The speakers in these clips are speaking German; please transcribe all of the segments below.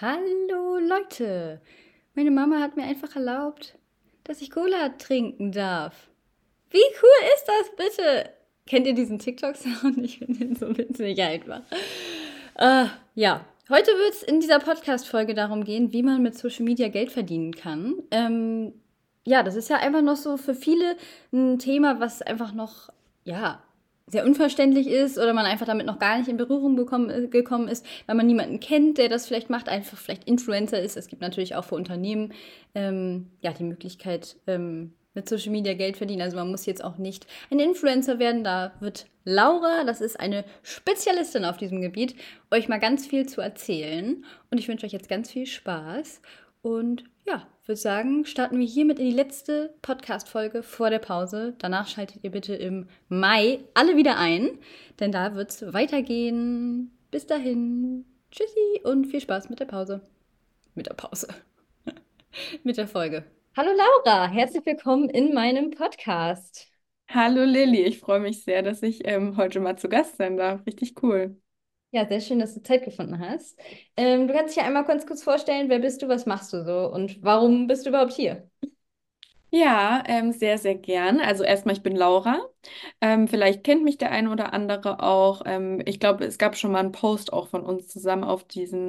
Hallo Leute, meine Mama hat mir einfach erlaubt, dass ich Cola trinken darf. Wie cool ist das bitte? Kennt ihr diesen TikTok-Sound? Ich finde den so witzig einfach. Ja, heute wird es in dieser Podcast-Folge darum gehen, wie man mit Social Media Geld verdienen kann. Ja, das ist ja einfach noch so für viele ein Thema, was einfach noch, ja, sehr unverständlich ist oder man einfach damit noch gar nicht in Berührung gekommen ist, weil man niemanden kennt, der das vielleicht macht, einfach vielleicht Influencer ist. Es gibt natürlich auch für Unternehmen ja die Möglichkeit, mit Social Media Geld verdienen. Also man muss jetzt auch nicht ein Influencer werden. Da wird Laura, das ist eine Spezialistin auf diesem Gebiet, euch mal ganz viel zu erzählen. Und ich wünsche euch jetzt ganz viel Spaß. Und ja, würde sagen, starten wir hiermit in die letzte Podcast-Folge vor der Pause. Danach schaltet ihr bitte im Mai alle wieder ein, denn da wird es weitergehen. Bis dahin. Tschüssi und viel Spaß mit der Pause. Mit der Pause. Mit der Folge. Hallo Laura, herzlich willkommen in meinem Podcast. Hallo Lilly, ich freue mich sehr, dass ich heute mal zu Gast sein darf. Richtig cool. Ja, sehr schön, dass du Zeit gefunden hast. Du kannst dich ja einmal ganz kurz vorstellen, wer bist du, was machst du so und warum bist du überhaupt hier? Ja, sehr, sehr gern. Also erstmal, ich bin Laura. Vielleicht kennt mich der eine oder andere auch. Ich glaube, es gab schon mal einen Post auch von uns zusammen auf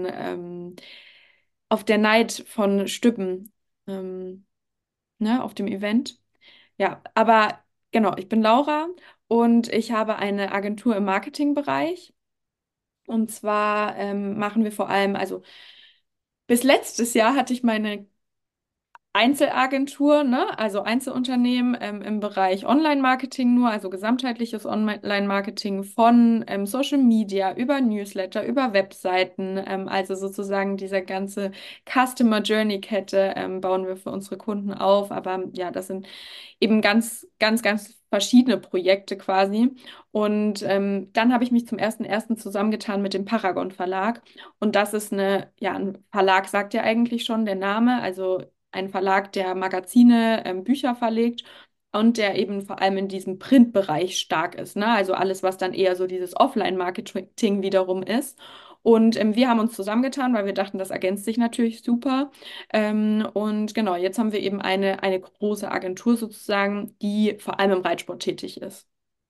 auf der Night von Stüppen, ne, auf dem Event. Ja, aber genau, ich bin Laura und ich habe eine Agentur im Marketingbereich. Und zwar machen wir vor allem, also bis letztes Jahr hatte ich meine Einzelagentur, ne? Also Einzelunternehmen im Bereich Online-Marketing nur, also gesamtheitliches Online-Marketing von Social Media über Newsletter, über Webseiten, also sozusagen diese ganze Customer Journey-Kette bauen wir für unsere Kunden auf. Aber ja, das sind eben ganz verschiedene Projekte quasi. Und dann habe ich mich zum ersten zusammengetan mit dem Paragon Verlag. Und das ist ja, ein Verlag sagt ja eigentlich schon der Name, also ein Verlag, der Magazine, Bücher verlegt und der eben vor allem in diesem Printbereich stark ist, ne? Also alles, was dann eher so dieses Offline-Marketing wiederum ist. Und wir haben uns zusammengetan, weil wir dachten, das ergänzt sich natürlich super. Und genau, jetzt haben wir eben eine große Agentur sozusagen, die vor allem im Reitsport tätig ist.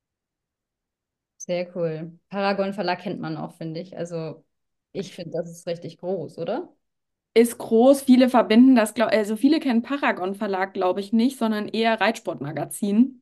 Sehr cool. Paragon Verlag kennt man auch, finde ich. Also ich finde, das ist richtig groß, oder? Ist groß, viele verbinden das, also viele kennen Paragon Verlag, glaube ich, nicht, sondern eher Reitsportmagazin.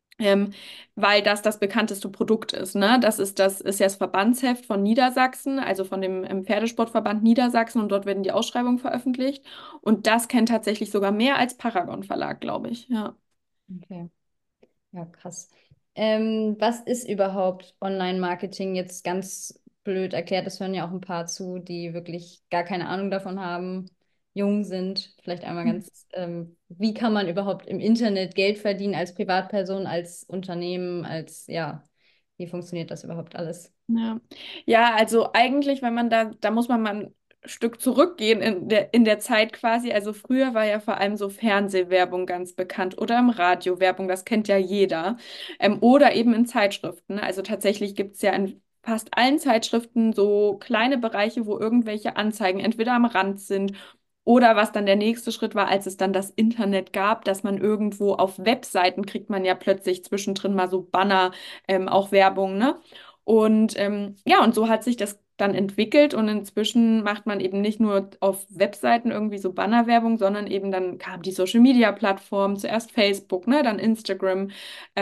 Weil das bekannteste Produkt ist, ne? Das ist ja das Verbandsheft von Niedersachsen, also von dem Pferdesportverband Niedersachsen und dort werden die Ausschreibungen veröffentlicht. Und das kennt tatsächlich sogar mehr als Paragon Verlag, glaube ich. Ja. Okay. Ja, krass. Was ist überhaupt Online-Marketing jetzt ganz blöd erklärt? Das hören ja auch ein paar zu, die wirklich gar keine Ahnung davon haben, jung sind. Vielleicht einmal ganz, wie kann man überhaupt im Internet Geld verdienen als Privatperson, als Unternehmen, als, ja, wie funktioniert das überhaupt alles? Ja. Ja, also eigentlich, wenn man da muss man mal ein Stück zurückgehen in der Zeit quasi. Also früher war ja vor allem so Fernsehwerbung ganz bekannt oder im Radio Werbung, das kennt ja jeder. Oder eben in Zeitschriften. Also tatsächlich gibt es ja in fast allen Zeitschriften so kleine Bereiche, wo irgendwelche Anzeigen entweder am Rand sind oder was dann der nächste Schritt war, als es dann das Internet gab, dass man irgendwo auf Webseiten kriegt man ja plötzlich zwischendrin mal so Banner, auch Werbung, ne? Und ja, und so hat sich das dann entwickelt und inzwischen macht man eben nicht nur auf Webseiten irgendwie so Bannerwerbung, sondern eben dann kam die Social Media Plattform, zuerst Facebook, ne, dann Instagram,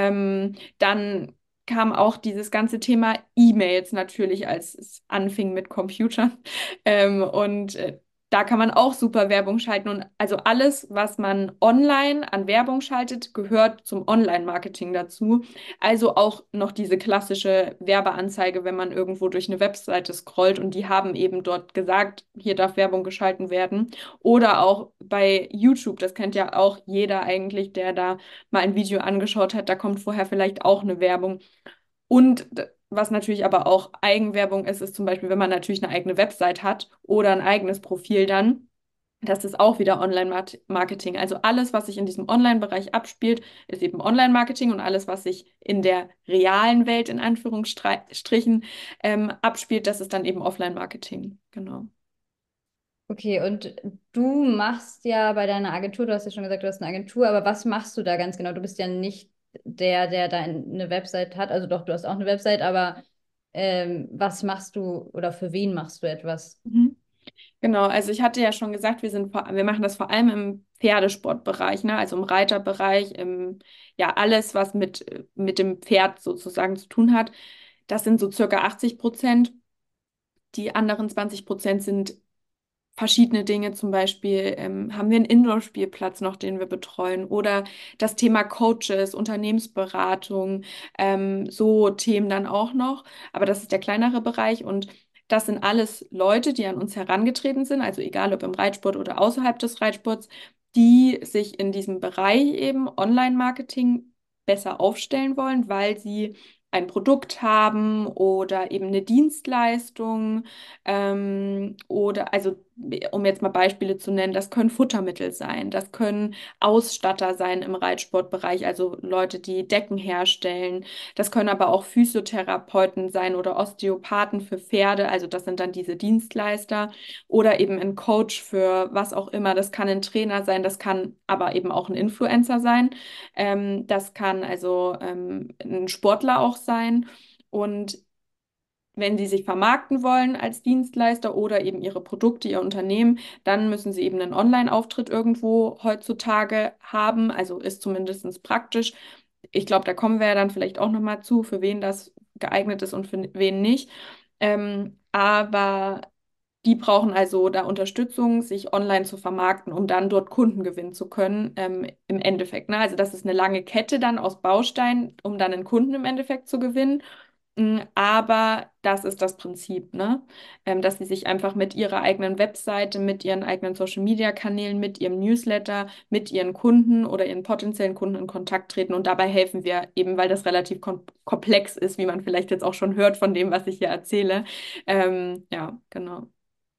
dann kam auch dieses ganze Thema E-Mails natürlich, als es anfing mit Computern. Und da kann man auch super Werbung schalten. Und also alles, was man online an Werbung schaltet, gehört zum Online-Marketing dazu. Also auch noch diese klassische Werbeanzeige, wenn man irgendwo durch eine Webseite scrollt und die haben eben dort gesagt, hier darf Werbung geschalten werden. Oder auch bei YouTube, das kennt ja auch jeder eigentlich, der da mal ein Video angeschaut hat, da kommt vorher vielleicht auch eine Werbung. Und was natürlich aber auch Eigenwerbung ist, ist zum Beispiel, wenn man natürlich eine eigene Website hat oder ein eigenes Profil dann. Das ist auch wieder Online-Marketing. Also alles, was sich in diesem Online-Bereich abspielt, ist eben Online-Marketing und alles, was sich in der realen Welt in Anführungsstrichen abspielt, das ist dann eben Offline-Marketing. Genau. Okay, und du machst ja bei deiner Agentur, du hast ja schon gesagt, du hast eine Agentur, aber was machst du da ganz genau? Du bist ja nicht der da eine Website hat, also doch, du hast auch eine Website, aber was machst du oder für wen machst du etwas? Mhm. Genau, also ich hatte ja schon gesagt, wir machen das vor allem im Pferdesportbereich, ne? Also im Reiterbereich, ja, alles, was mit dem Pferd sozusagen zu tun hat. Das sind so circa 80%. Die anderen 20% sind verschiedene Dinge. Zum Beispiel haben wir einen Indoor-Spielplatz noch, den wir betreuen. Oder das Thema Coaches, Unternehmensberatung, so Themen dann auch noch. Aber das ist der kleinere Bereich. Und das sind alles Leute, die an uns herangetreten sind, also egal ob im Reitsport oder außerhalb des Reitsports, die sich in diesem Bereich eben Online-Marketing besser aufstellen wollen, weil sie ein Produkt haben oder eben eine Dienstleistung oder, also, um jetzt mal Beispiele zu nennen, das können Futtermittel sein, das können Ausstatter sein im Reitsportbereich, also Leute, die Decken herstellen. Das können aber auch Physiotherapeuten sein oder Osteopathen für Pferde, also das sind dann diese Dienstleister. Oder eben ein Coach für was auch immer. Das kann ein Trainer sein, das kann aber eben auch ein Influencer sein. Das kann also ein Sportler auch sein. Und wenn sie sich vermarkten wollen als Dienstleister oder eben ihre Produkte, ihr Unternehmen, dann müssen sie eben einen Online-Auftritt irgendwo heutzutage haben. Also ist zumindest praktisch. Ich glaube, da kommen wir ja dann vielleicht auch nochmal zu, für wen das geeignet ist und für wen nicht. Aber die brauchen also da Unterstützung, sich online zu vermarkten, um dann dort Kunden gewinnen zu können, im Endeffekt. Ne? Also das ist eine lange Kette dann aus Bausteinen, um dann einen Kunden im Endeffekt zu gewinnen. Aber das ist das Prinzip, ne? Dass sie sich einfach mit ihrer eigenen Webseite, mit ihren eigenen Social-Media-Kanälen, mit ihrem Newsletter, mit ihren Kunden oder ihren potenziellen Kunden in Kontakt treten. Und dabei helfen wir eben, weil das relativ komplex ist, wie man vielleicht jetzt auch schon hört von dem, was ich hier erzähle. Ja, genau.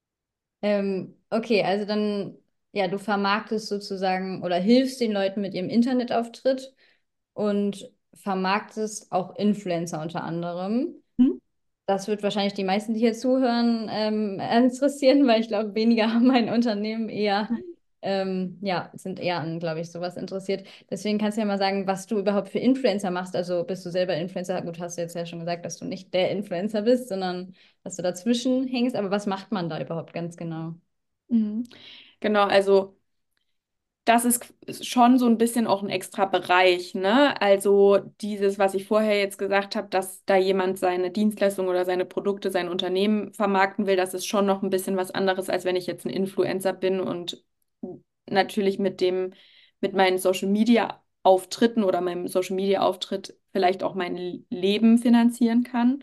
Okay, also dann, ja, du vermarktest sozusagen oder hilfst den Leuten mit ihrem Internetauftritt und vermarktest auch Influencer unter anderem. Hm? Das wird wahrscheinlich die meisten, die hier zuhören, interessieren, weil ich glaube, weniger haben ein Unternehmen eher, ja, sind eher an, glaube ich, sowas interessiert. Deswegen kannst du ja mal sagen, was du überhaupt für Influencer machst. Also bist du selber Influencer? Gut, hast du jetzt ja schon gesagt, dass du nicht der Influencer bist, sondern dass du dazwischen hängst. Aber was macht man da überhaupt ganz genau? Mhm. Genau, also das ist schon so ein bisschen auch ein extra Bereich, ne? Also dieses, was ich vorher jetzt gesagt habe, dass da jemand seine Dienstleistung oder seine Produkte, sein Unternehmen vermarkten will, das ist schon noch ein bisschen was anderes, als wenn ich jetzt ein Influencer bin und natürlich mit meinen Social Media Auftritten oder meinem Social Media Auftritt vielleicht auch mein Leben finanzieren kann.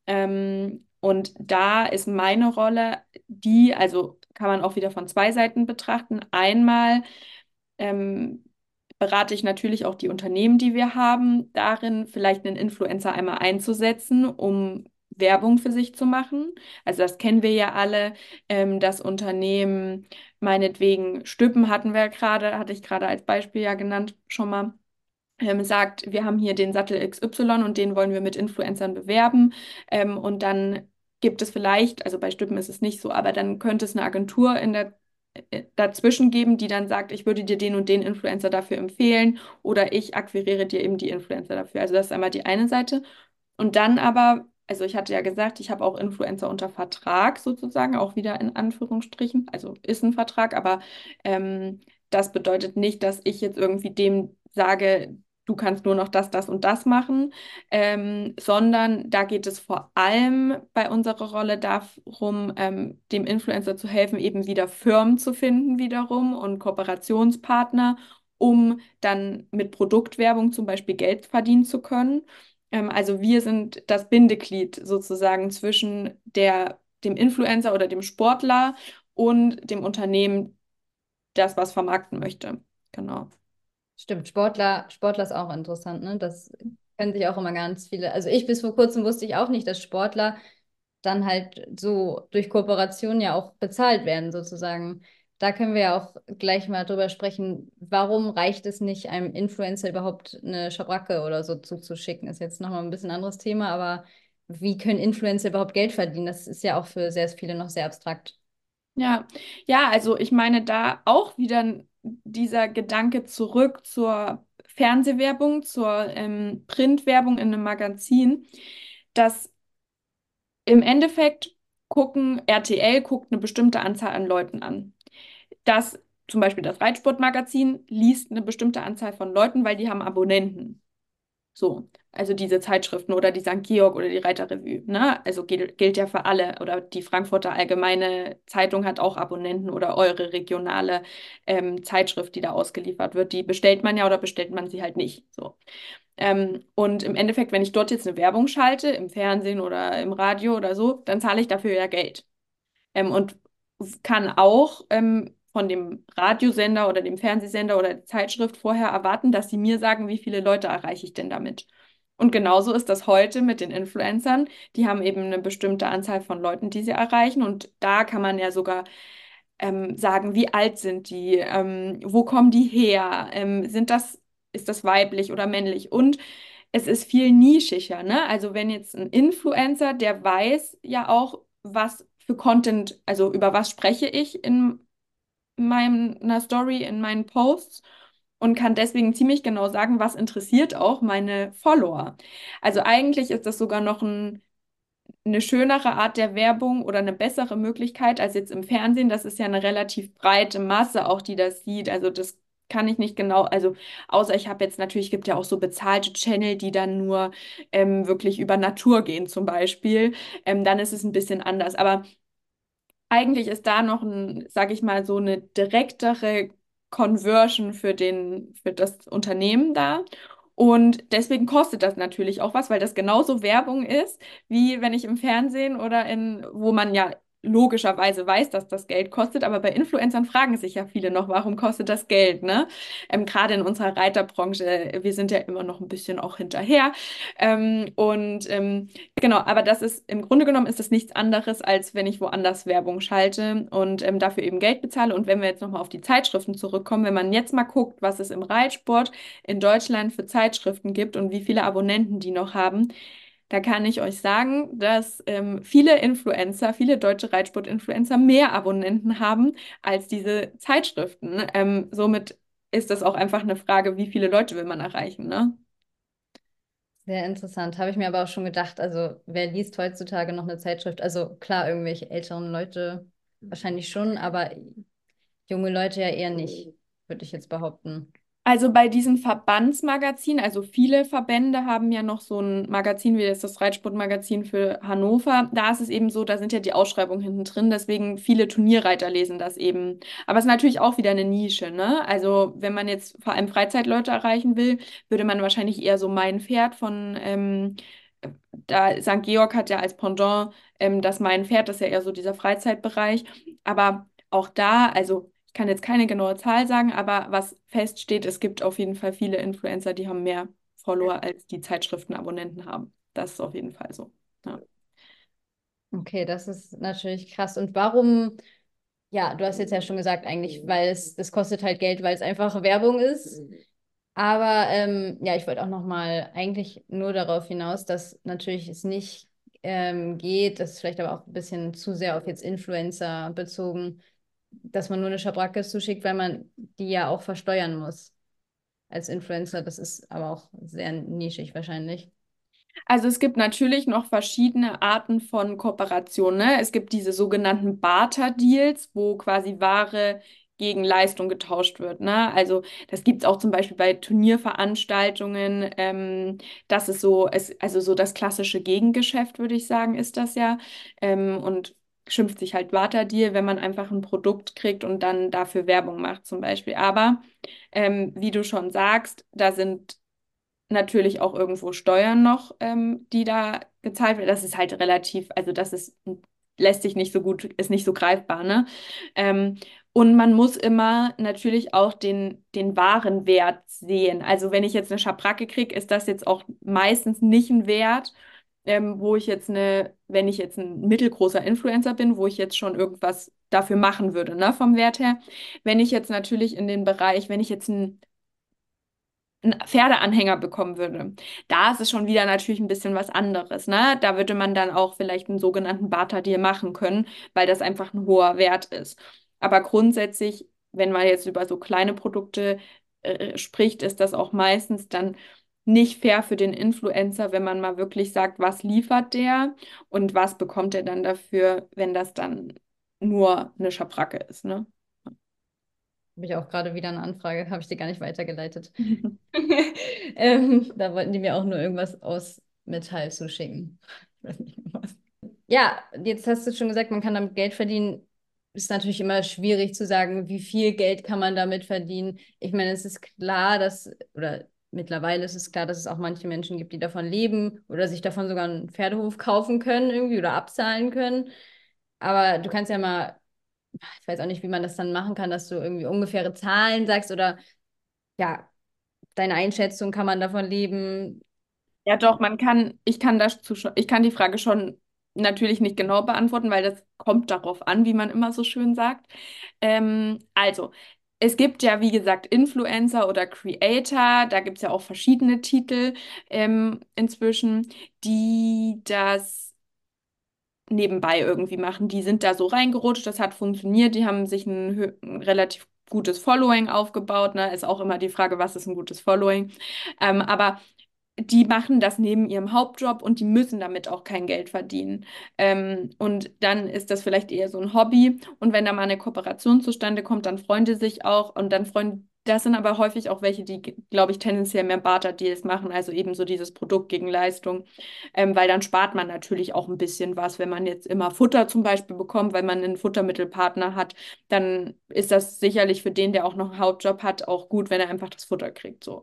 Und da ist meine Rolle die, also kann man auch wieder von zwei Seiten betrachten. Einmal ähm, berate ich natürlich auch die Unternehmen, die wir haben, darin vielleicht einen Influencer einmal einzusetzen, um Werbung für sich zu machen. Also das kennen wir ja alle. Das Unternehmen, meinetwegen Stüppen hatte ich gerade als Beispiel ja genannt schon mal, sagt, wir haben hier den Sattel XY und den wollen wir mit Influencern bewerben. Und dann gibt es vielleicht, also bei Stüppen ist es nicht so, aber dann könnte es eine Agentur dazwischen geben, die dann sagt, ich würde dir den und den Influencer dafür empfehlen oder ich akquiriere dir eben die Influencer dafür. Also das ist einmal die eine Seite. Und dann aber, also ich hatte ja gesagt, ich habe auch Influencer unter Vertrag sozusagen, auch wieder in Anführungsstrichen. Also ist ein Vertrag, aber das bedeutet nicht, dass ich jetzt irgendwie dem sage, du kannst nur noch das, das und das machen, sondern da geht es vor allem bei unserer Rolle darum, dem Influencer zu helfen, eben wieder Firmen zu finden wiederum und Kooperationspartner, um dann mit Produktwerbung zum Beispiel Geld verdienen zu können. Also wir sind das Bindeglied sozusagen zwischen dem Influencer oder dem Sportler und dem Unternehmen, das was vermarkten möchte. Genau. Stimmt, Sportler ist auch interessant, ne? Das können sich auch immer ganz viele. Also ich bis vor kurzem wusste ich auch nicht, dass Sportler dann halt so durch Kooperation ja auch bezahlt werden, sozusagen. Da können wir ja auch gleich mal drüber sprechen, warum reicht es nicht, einem Influencer überhaupt eine Schabracke oder so zuzuschicken? Ist jetzt nochmal ein bisschen anderes Thema, aber wie können Influencer überhaupt Geld verdienen? Das ist ja auch für sehr viele noch sehr abstrakt. Ja, ja, also ich meine da auch wieder dieser Gedanke zurück zur Fernsehwerbung, zur Printwerbung in einem Magazin, dass im Endeffekt RTL guckt eine bestimmte Anzahl an Leuten an. Das, zum Beispiel das Reitsportmagazin, liest eine bestimmte Anzahl von Leuten, weil die haben Abonnenten. So, also diese Zeitschriften oder die St. Georg oder die Reiterrevue, ne? Also gilt ja für alle. Oder die Frankfurter Allgemeine Zeitung hat auch Abonnenten oder eure regionale Zeitschrift, die da ausgeliefert wird. Die bestellt man ja oder bestellt man sie halt nicht. So. Und im Endeffekt, wenn ich dort jetzt eine Werbung schalte, im Fernsehen oder im Radio oder so, dann zahle ich dafür ja Geld. Und kann auch von dem Radiosender oder dem Fernsehsender oder der Zeitschrift vorher erwarten, dass sie mir sagen, wie viele Leute erreiche ich denn damit. Und genauso ist das heute mit den Influencern. Die haben eben eine bestimmte Anzahl von Leuten, die sie erreichen. Und da kann man ja sogar sagen, wie alt sind die, wo kommen die her, ist das weiblich oder männlich? Und es ist viel nischiger, ne? Also wenn jetzt ein Influencer, der weiß ja auch, was für Content, also über was spreche ich in meiner Story, in meinen Posts und kann deswegen ziemlich genau sagen, was interessiert auch meine Follower. Also eigentlich ist das sogar noch eine schönere Art der Werbung oder eine bessere Möglichkeit als jetzt im Fernsehen. Das ist ja eine relativ breite Masse auch, die das sieht. Also das kann ich nicht genau, also außer ich habe jetzt natürlich, gibt ja auch so bezahlte Channel, die dann nur wirklich über Natur gehen zum Beispiel. Dann ist es ein bisschen anders. Aber eigentlich ist da noch sage ich mal, so eine direktere Conversion für das Unternehmen da. Und deswegen kostet das natürlich auch was, weil das genauso Werbung ist, wie wenn ich im Fernsehen oder wo man ja logischerweise weiß, dass das Geld kostet, aber bei Influencern fragen sich ja viele noch, warum kostet das Geld, ne? Gerade in unserer Reiterbranche, wir sind ja immer noch ein bisschen auch hinterher. Genau, aber das ist im Grunde genommen ist das nichts anderes, als wenn ich woanders Werbung schalte und dafür eben Geld bezahle. Und wenn wir jetzt nochmal auf die Zeitschriften zurückkommen, wenn man jetzt mal guckt, was es im Reitsport in Deutschland für Zeitschriften gibt und wie viele Abonnenten die noch haben, da kann ich euch sagen, dass viele Influencer, viele deutsche Reitsport-Influencer mehr Abonnenten haben als diese Zeitschriften. Somit ist das auch einfach eine Frage, wie viele Leute will man erreichen, ne? Sehr interessant. Habe ich mir aber auch schon gedacht, also wer liest heutzutage noch eine Zeitschrift? Also klar, irgendwelche älteren Leute wahrscheinlich schon, aber junge Leute ja eher nicht, würde ich jetzt behaupten. Also bei diesen Verbandsmagazinen, also viele Verbände haben ja noch so ein Magazin wie das Reitsportmagazin für Hannover. Da ist es eben so, da sind ja die Ausschreibungen hinten drin, deswegen viele Turnierreiter lesen das eben. Aber es ist natürlich auch wieder eine Nische, ne? Also wenn man jetzt vor allem Freizeitleute erreichen will, würde man wahrscheinlich eher so Mein Pferd da St. Georg hat ja als Pendant das Mein Pferd, das ist ja eher so dieser Freizeitbereich. Aber auch da, also ich kann jetzt keine genaue Zahl sagen, aber was feststeht, es gibt auf jeden Fall viele Influencer, die haben mehr Follower, als die Zeitschriftenabonnenten haben. Das ist auf jeden Fall so. Ja. Okay, das ist natürlich krass. Und warum, ja, du hast jetzt ja schon gesagt, eigentlich, weil das kostet halt Geld, weil es einfach Werbung ist. Aber ja, ich wollte auch noch mal eigentlich nur darauf hinaus, dass natürlich es nicht geht, das ist vielleicht aber auch ein bisschen zu sehr auf jetzt Influencer bezogen, dass man nur eine Schabracke zuschickt, weil man die ja auch versteuern muss als Influencer. Das ist aber auch sehr nischig wahrscheinlich. Also es gibt natürlich noch verschiedene Arten von Kooperation, ne? Es gibt diese sogenannten Barter-Deals, wo quasi Ware gegen Leistung getauscht wird, ne? Also das gibt es auch zum Beispiel bei Turnierveranstaltungen. Das ist also so das klassische Gegengeschäft, würde ich sagen, ist das ja. Und schimpft sich halt Barter-Deal, wenn man einfach ein Produkt kriegt und dann dafür Werbung macht, zum Beispiel. Aber wie du schon sagst, da sind natürlich auch irgendwo Steuern noch, die da gezahlt werden. Das ist halt relativ, also lässt sich nicht so gut, ist nicht so greifbar, ne? Ähm, und man muss immer natürlich auch den wahren Wert sehen. Also wenn ich jetzt eine Schabracke kriege, ist das jetzt auch meistens nicht ein Wert, wo ich jetzt wenn ich jetzt ein mittelgroßer Influencer bin, wo ich jetzt schon irgendwas dafür machen würde, ne, vom Wert her. Wenn ich jetzt natürlich in den Bereich, wenn ich jetzt ein einen Pferdeanhänger bekommen würde. Da ist es schon wieder natürlich ein bisschen was anderes, ne? Da würde man dann auch vielleicht einen sogenannten Barter-Deal machen können, weil das einfach ein hoher Wert ist. Aber grundsätzlich, wenn man jetzt über so kleine Produkte spricht, ist das auch meistens dann nicht fair für den Influencer, wenn man mal wirklich sagt, was liefert der und was bekommt er dann dafür, wenn das dann nur eine Schabracke ist, ne? Habe ich auch gerade wieder eine Anfrage, habe ich dir gar nicht weitergeleitet. Da wollten die mir auch nur irgendwas aus Metall zuschicken. Ich weiß nicht mehr was. Ja, jetzt hast du schon gesagt, man kann damit Geld verdienen. Ist natürlich immer schwierig zu sagen, wie viel Geld kann man damit verdienen. Ich meine, es ist klar, oder mittlerweile ist es klar, dass es auch manche Menschen gibt, die davon leben oder sich davon sogar einen Pferdehof kaufen können irgendwie oder abzahlen können. Aber du kannst ja mal, ich weiß auch nicht, wie man das dann machen kann, dass du irgendwie ungefähre Zahlen sagst oder ja, deine Einschätzung, kann man davon leben? Ja, doch, ich kann die Frage schon natürlich nicht genau beantworten, weil das kommt darauf an, wie man immer so schön sagt. Also, es gibt ja, wie gesagt, Influencer oder Creator, da gibt es ja auch verschiedene Titel inzwischen, die das nebenbei irgendwie machen. Die sind da so reingerutscht, das hat funktioniert, die haben sich ein relativ gutes Following aufgebaut. Ne? Ist auch immer die Frage, was ist ein gutes Following? Aber die machen das neben ihrem Hauptjob und die müssen damit auch kein Geld verdienen. Und dann ist das vielleicht eher so ein Hobby. Und wenn da mal eine Kooperation zustande kommt, dann freuen die sich auch. Und dann freuen, das sind aber häufig auch welche, die, glaube ich, tendenziell mehr Barter-Deals machen, also eben so dieses Produkt gegen Leistung. Weil dann spart man natürlich auch ein bisschen was. Wenn man jetzt immer Futter zum Beispiel bekommt, weil man einen Futtermittelpartner hat, dann ist das sicherlich für den, der auch noch einen Hauptjob hat, auch gut, wenn er einfach das Futter kriegt. So.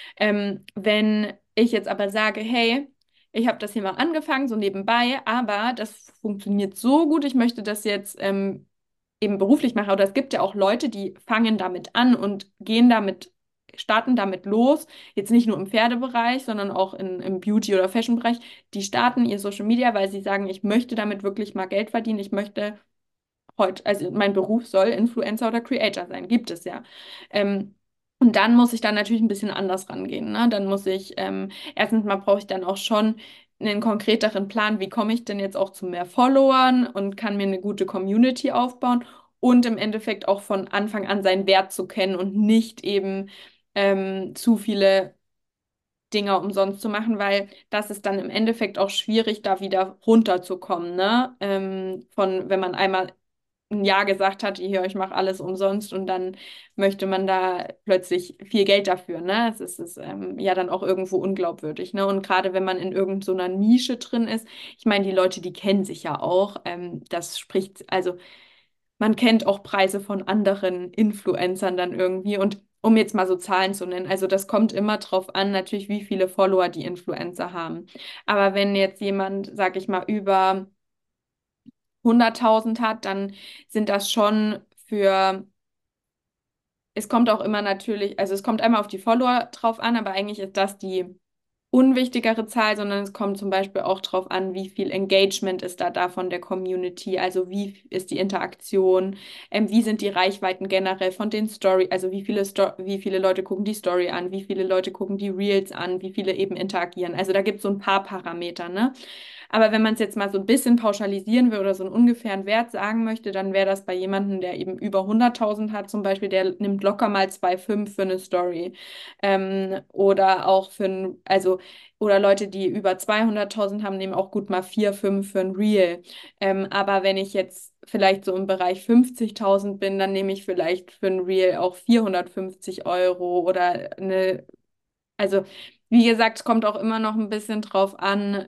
Wenn ich jetzt aber sage, hey, ich habe das hier mal angefangen, so nebenbei, aber das funktioniert so gut, ich möchte das jetzt eben beruflich machen. Oder es gibt ja auch Leute, die fangen damit an und starten damit los. Jetzt nicht nur im Pferdebereich, sondern auch im Beauty- oder Fashion-Bereich. Die starten ihr Social Media, weil sie sagen, ich möchte damit wirklich mal Geld verdienen. Ich möchte heute, also mein Beruf soll Influencer oder Creator sein, gibt es ja. Und dann muss ich dann natürlich ein bisschen anders rangehen. Ne? Dann muss ich, erstens mal brauche ich dann auch schon einen konkreteren Plan, wie komme ich denn jetzt auch zu mehr Followern und kann mir eine gute Community aufbauen und im Endeffekt auch von Anfang an seinen Wert zu kennen und nicht eben zu viele Dinge umsonst zu machen, weil das ist dann im Endeffekt auch schwierig, da wieder runterzukommen, ne? Wenn man einmal ein Jahr gesagt hat, hier, ich mache alles umsonst und dann möchte man da plötzlich viel Geld dafür, ne? Es ist ja dann auch irgendwo unglaubwürdig, ne? Und gerade wenn man in irgendeiner so einer Nische drin ist, ich meine, die Leute, die kennen sich ja auch, das spricht, also man kennt auch Preise von anderen Influencern dann irgendwie und um jetzt mal so Zahlen zu nennen, also das kommt immer drauf an, natürlich, wie viele Follower die Influencer haben. Aber wenn jetzt jemand, sag ich mal, über 100.000 hat, dann sind das schon für, es kommt auch immer natürlich, also es kommt einmal auf die Follower drauf an, aber eigentlich ist das die unwichtigere Zahl, sondern es kommt zum Beispiel auch drauf an, wie viel Engagement ist da von der Community, also wie ist die Interaktion, wie sind die Reichweiten generell von den Story, also wie viele Leute gucken die Story an, wie viele Leute gucken die Reels an, wie viele eben interagieren. Also da gibt es so ein paar Parameter, ne? Aber wenn man es jetzt mal so ein bisschen pauschalisieren will oder so einen ungefähren Wert sagen möchte, dann wäre das bei jemandem, der eben über 100.000 hat, zum Beispiel, der nimmt locker mal 2,5 für eine Story. Oder auch oder Leute, die über 200.000 haben, nehmen auch gut mal 4, 5 für ein Reel. Aber wenn ich jetzt vielleicht so im Bereich 50.000 bin, dann nehme ich vielleicht für ein Reel auch 450 Euro oder also wie gesagt, es kommt auch immer noch ein bisschen drauf an.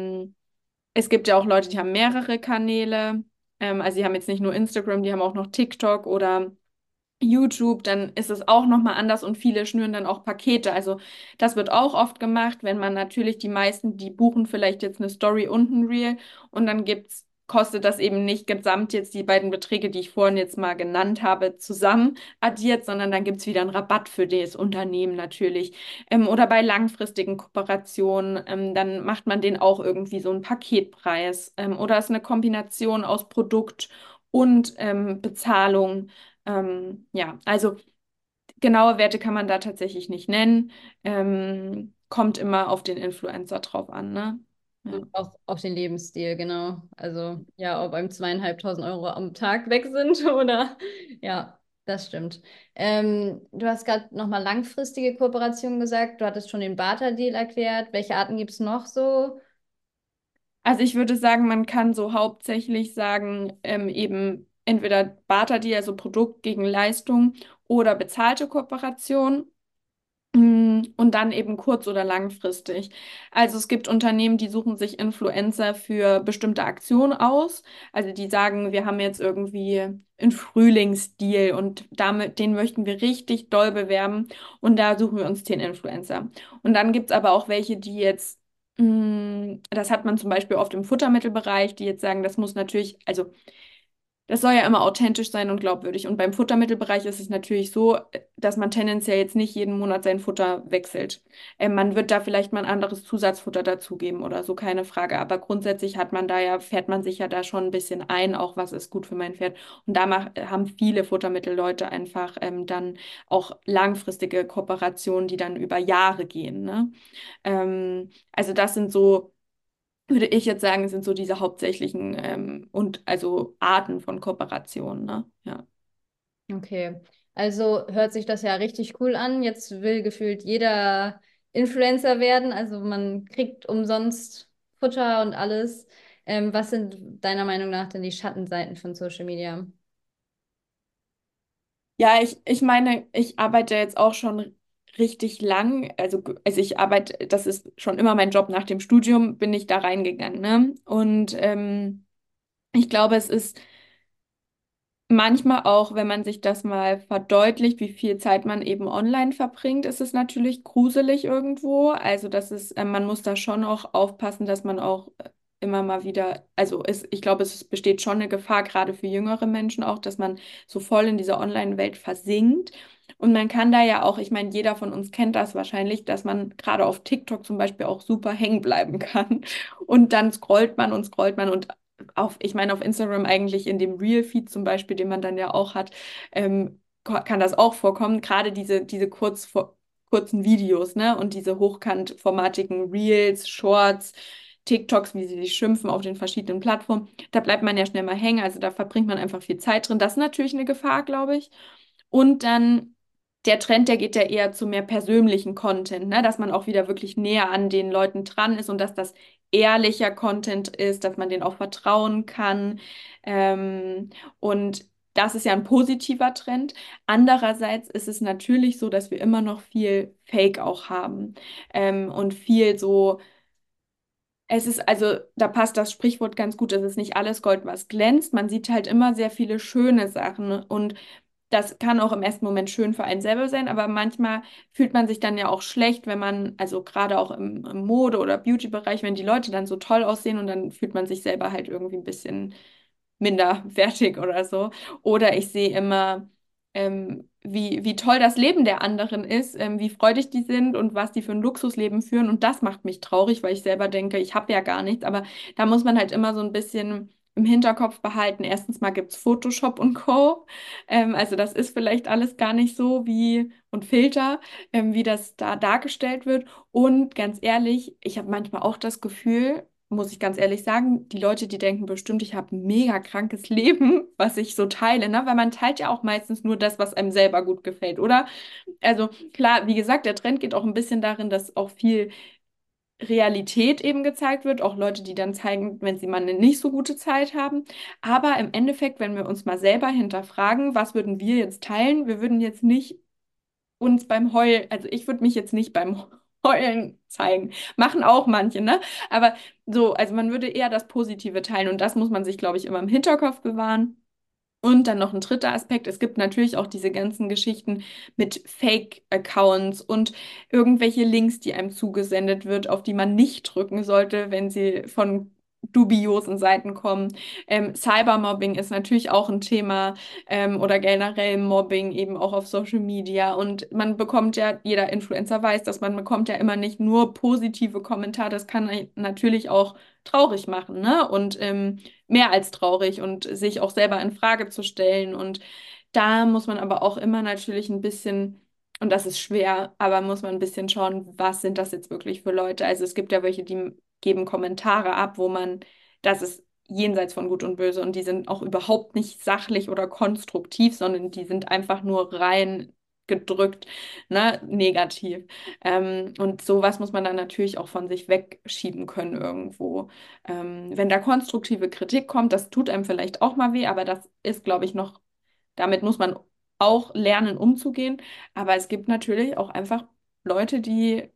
Es gibt ja auch Leute, die haben mehrere Kanäle. Also die haben jetzt nicht nur Instagram, die haben auch noch TikTok oder YouTube, dann ist es auch nochmal anders und viele schnüren dann auch Pakete. Also das wird auch oft gemacht, wenn man natürlich die meisten, die buchen vielleicht jetzt eine Story und ein Reel und dann kostet das eben nicht gesamt jetzt die beiden Beträge, die ich vorhin jetzt mal genannt habe, zusammen addiert, sondern dann gibt es wieder einen Rabatt für das Unternehmen natürlich. Oder bei langfristigen Kooperationen, dann macht man den auch irgendwie so einen Paketpreis. Oder es ist eine Kombination aus Produkt und Bezahlung. Ja, also genaue Werte kann man da tatsächlich nicht nennen. Kommt immer auf den Influencer drauf an, ne? Ja. Und auch auf den Lebensstil, genau. Also ja, ob einem 2.500 € am Tag weg sind oder ja, das stimmt. Du hast gerade nochmal langfristige Kooperationen gesagt. Du hattest schon den Barter-Deal erklärt. Welche Arten gibt es noch so? Also ich würde sagen, man kann so hauptsächlich sagen, eben entweder Barter-Deal, also Produkt gegen Leistung oder bezahlte Kooperation. Und dann eben kurz- oder langfristig. Also es gibt Unternehmen, die suchen sich Influencer für bestimmte Aktionen aus. Also die sagen, wir haben jetzt irgendwie einen Frühlingsdeal und damit, den möchten wir richtig doll bewerben und da suchen wir uns 10 Influencer. Und dann gibt es aber auch welche, die jetzt, das hat man zum Beispiel oft im Futtermittelbereich, die jetzt sagen, das muss natürlich, also das soll ja immer authentisch sein und glaubwürdig. Und beim Futtermittelbereich ist es natürlich so, dass man tendenziell jetzt nicht jeden Monat sein Futter wechselt. Man wird da vielleicht mal ein anderes Zusatzfutter dazugeben oder so, keine Frage. Aber grundsätzlich hat man da ja, fährt man sich ja da schon ein bisschen ein, auch was ist gut für mein Pferd. Und da haben viele Futtermittelleute einfach dann auch langfristige Kooperationen, die dann über Jahre gehen, ne? Also das sind so, würde ich jetzt sagen, sind so diese hauptsächlichen und also Arten von Kooperation, ne? Ja. Okay, also hört sich das ja richtig cool an. Jetzt will gefühlt jeder Influencer werden. Also man kriegt umsonst Futter und alles. Was sind deiner Meinung nach denn die Schattenseiten von Social Media? Ja, ich meine, ich arbeite jetzt auch schon richtig lang. Also ich arbeite, das ist schon immer mein Job nach dem Studium, bin ich da reingegangen, ne? Und ich glaube, es ist manchmal auch, wenn man sich das mal verdeutlicht, wie viel Zeit man eben online verbringt, ist es natürlich gruselig irgendwo. Also man muss da schon auch aufpassen, dass man auch immer mal wieder, ich glaube, es besteht schon eine Gefahr, gerade für jüngere Menschen auch, dass man so voll in dieser Online-Welt versinkt. Und man kann da ja auch, ich meine, jeder von uns kennt das wahrscheinlich, dass man gerade auf TikTok zum Beispiel auch super hängen bleiben kann. Und dann scrollt man und ich meine, auf Instagram eigentlich in dem Reel-Feed zum Beispiel, den man dann ja auch hat, kann das auch vorkommen. Gerade diese kurzen Videos, ne? Und diese hochkantformatigen Reels, Shorts, TikToks, wie sie sich schimpfen auf den verschiedenen Plattformen. Da bleibt man ja schnell mal hängen. Also da verbringt man einfach viel Zeit drin. Das ist natürlich eine Gefahr, glaube ich. Und dann der Trend, der geht ja eher zu mehr persönlichen Content, ne? Dass man auch wieder wirklich näher an den Leuten dran ist und dass das ehrlicher Content ist, dass man denen auch vertrauen kann. Und das ist ja ein positiver Trend. Andererseits ist es natürlich so, dass wir immer noch viel Fake auch haben. Und viel so. Es ist, also, da passt das Sprichwort ganz gut. Es ist nicht alles Gold, was glänzt. Man sieht halt immer sehr viele schöne Sachen. Und das kann auch im ersten Moment schön für einen selber sein, aber manchmal fühlt man sich dann ja auch schlecht, wenn man, also gerade auch im Mode- oder Beauty-Bereich, wenn die Leute dann so toll aussehen und dann fühlt man sich selber halt irgendwie ein bisschen minderwertig oder so. Oder ich sehe immer, wie toll das Leben der anderen ist, wie freudig die sind und was die für ein Luxusleben führen. Und das macht mich traurig, weil ich selber denke, ich habe ja gar nichts. Aber da muss man halt immer so ein bisschen im Hinterkopf behalten. Erstens mal gibt es Photoshop und Co. Also das ist vielleicht alles gar nicht so und Filter, wie das da dargestellt wird. Und ganz ehrlich, ich habe manchmal auch das Gefühl, muss ich ganz ehrlich sagen, die Leute, die denken bestimmt, ich habe ein mega krankes Leben, was ich so teile, ne? Weil man teilt ja auch meistens nur das, was einem selber gut gefällt, oder? Also klar, wie gesagt, der Trend geht auch ein bisschen darin, dass auch viel Realität eben gezeigt wird, auch Leute, die dann zeigen, wenn sie mal eine nicht so gute Zeit haben. Aber im Endeffekt, wenn wir uns mal selber hinterfragen, was würden wir jetzt teilen? Wir würden jetzt nicht uns beim Heulen, also ich würde mich jetzt nicht beim Heulen zeigen. Machen auch manche, ne? Aber so, also man würde eher das Positive teilen und das muss man sich, glaube ich, immer im Hinterkopf bewahren. Und dann noch ein dritter Aspekt. Es gibt natürlich auch diese ganzen Geschichten mit Fake-Accounts und irgendwelche Links, die einem zugesendet wird, auf die man nicht drücken sollte, wenn sie von dubiosen Seiten kommen. Cybermobbing ist natürlich auch ein Thema oder generell Mobbing eben auch auf Social Media. Und man bekommt ja, jeder Influencer weiß, dass man bekommt ja immer nicht nur positive Kommentare, das kann einen natürlich auch traurig machen, ne? Und mehr als traurig und sich auch selber in Frage zu stellen. Und da muss man aber auch immer natürlich ein bisschen Und das ist schwer, aber muss man ein bisschen schauen, was sind das jetzt wirklich für Leute. Also es gibt ja welche, die geben Kommentare ab, wo man, das ist jenseits von Gut und Böse und die sind auch überhaupt nicht sachlich oder konstruktiv, sondern die sind einfach nur rein gedrückt, ne, negativ. Und sowas muss man dann natürlich auch von sich wegschieben können irgendwo. Wenn da konstruktive Kritik kommt, das tut einem vielleicht auch mal weh, aber das ist, glaube ich, noch, damit muss man auch lernen, umzugehen. Aber es gibt natürlich auch einfach Leute, die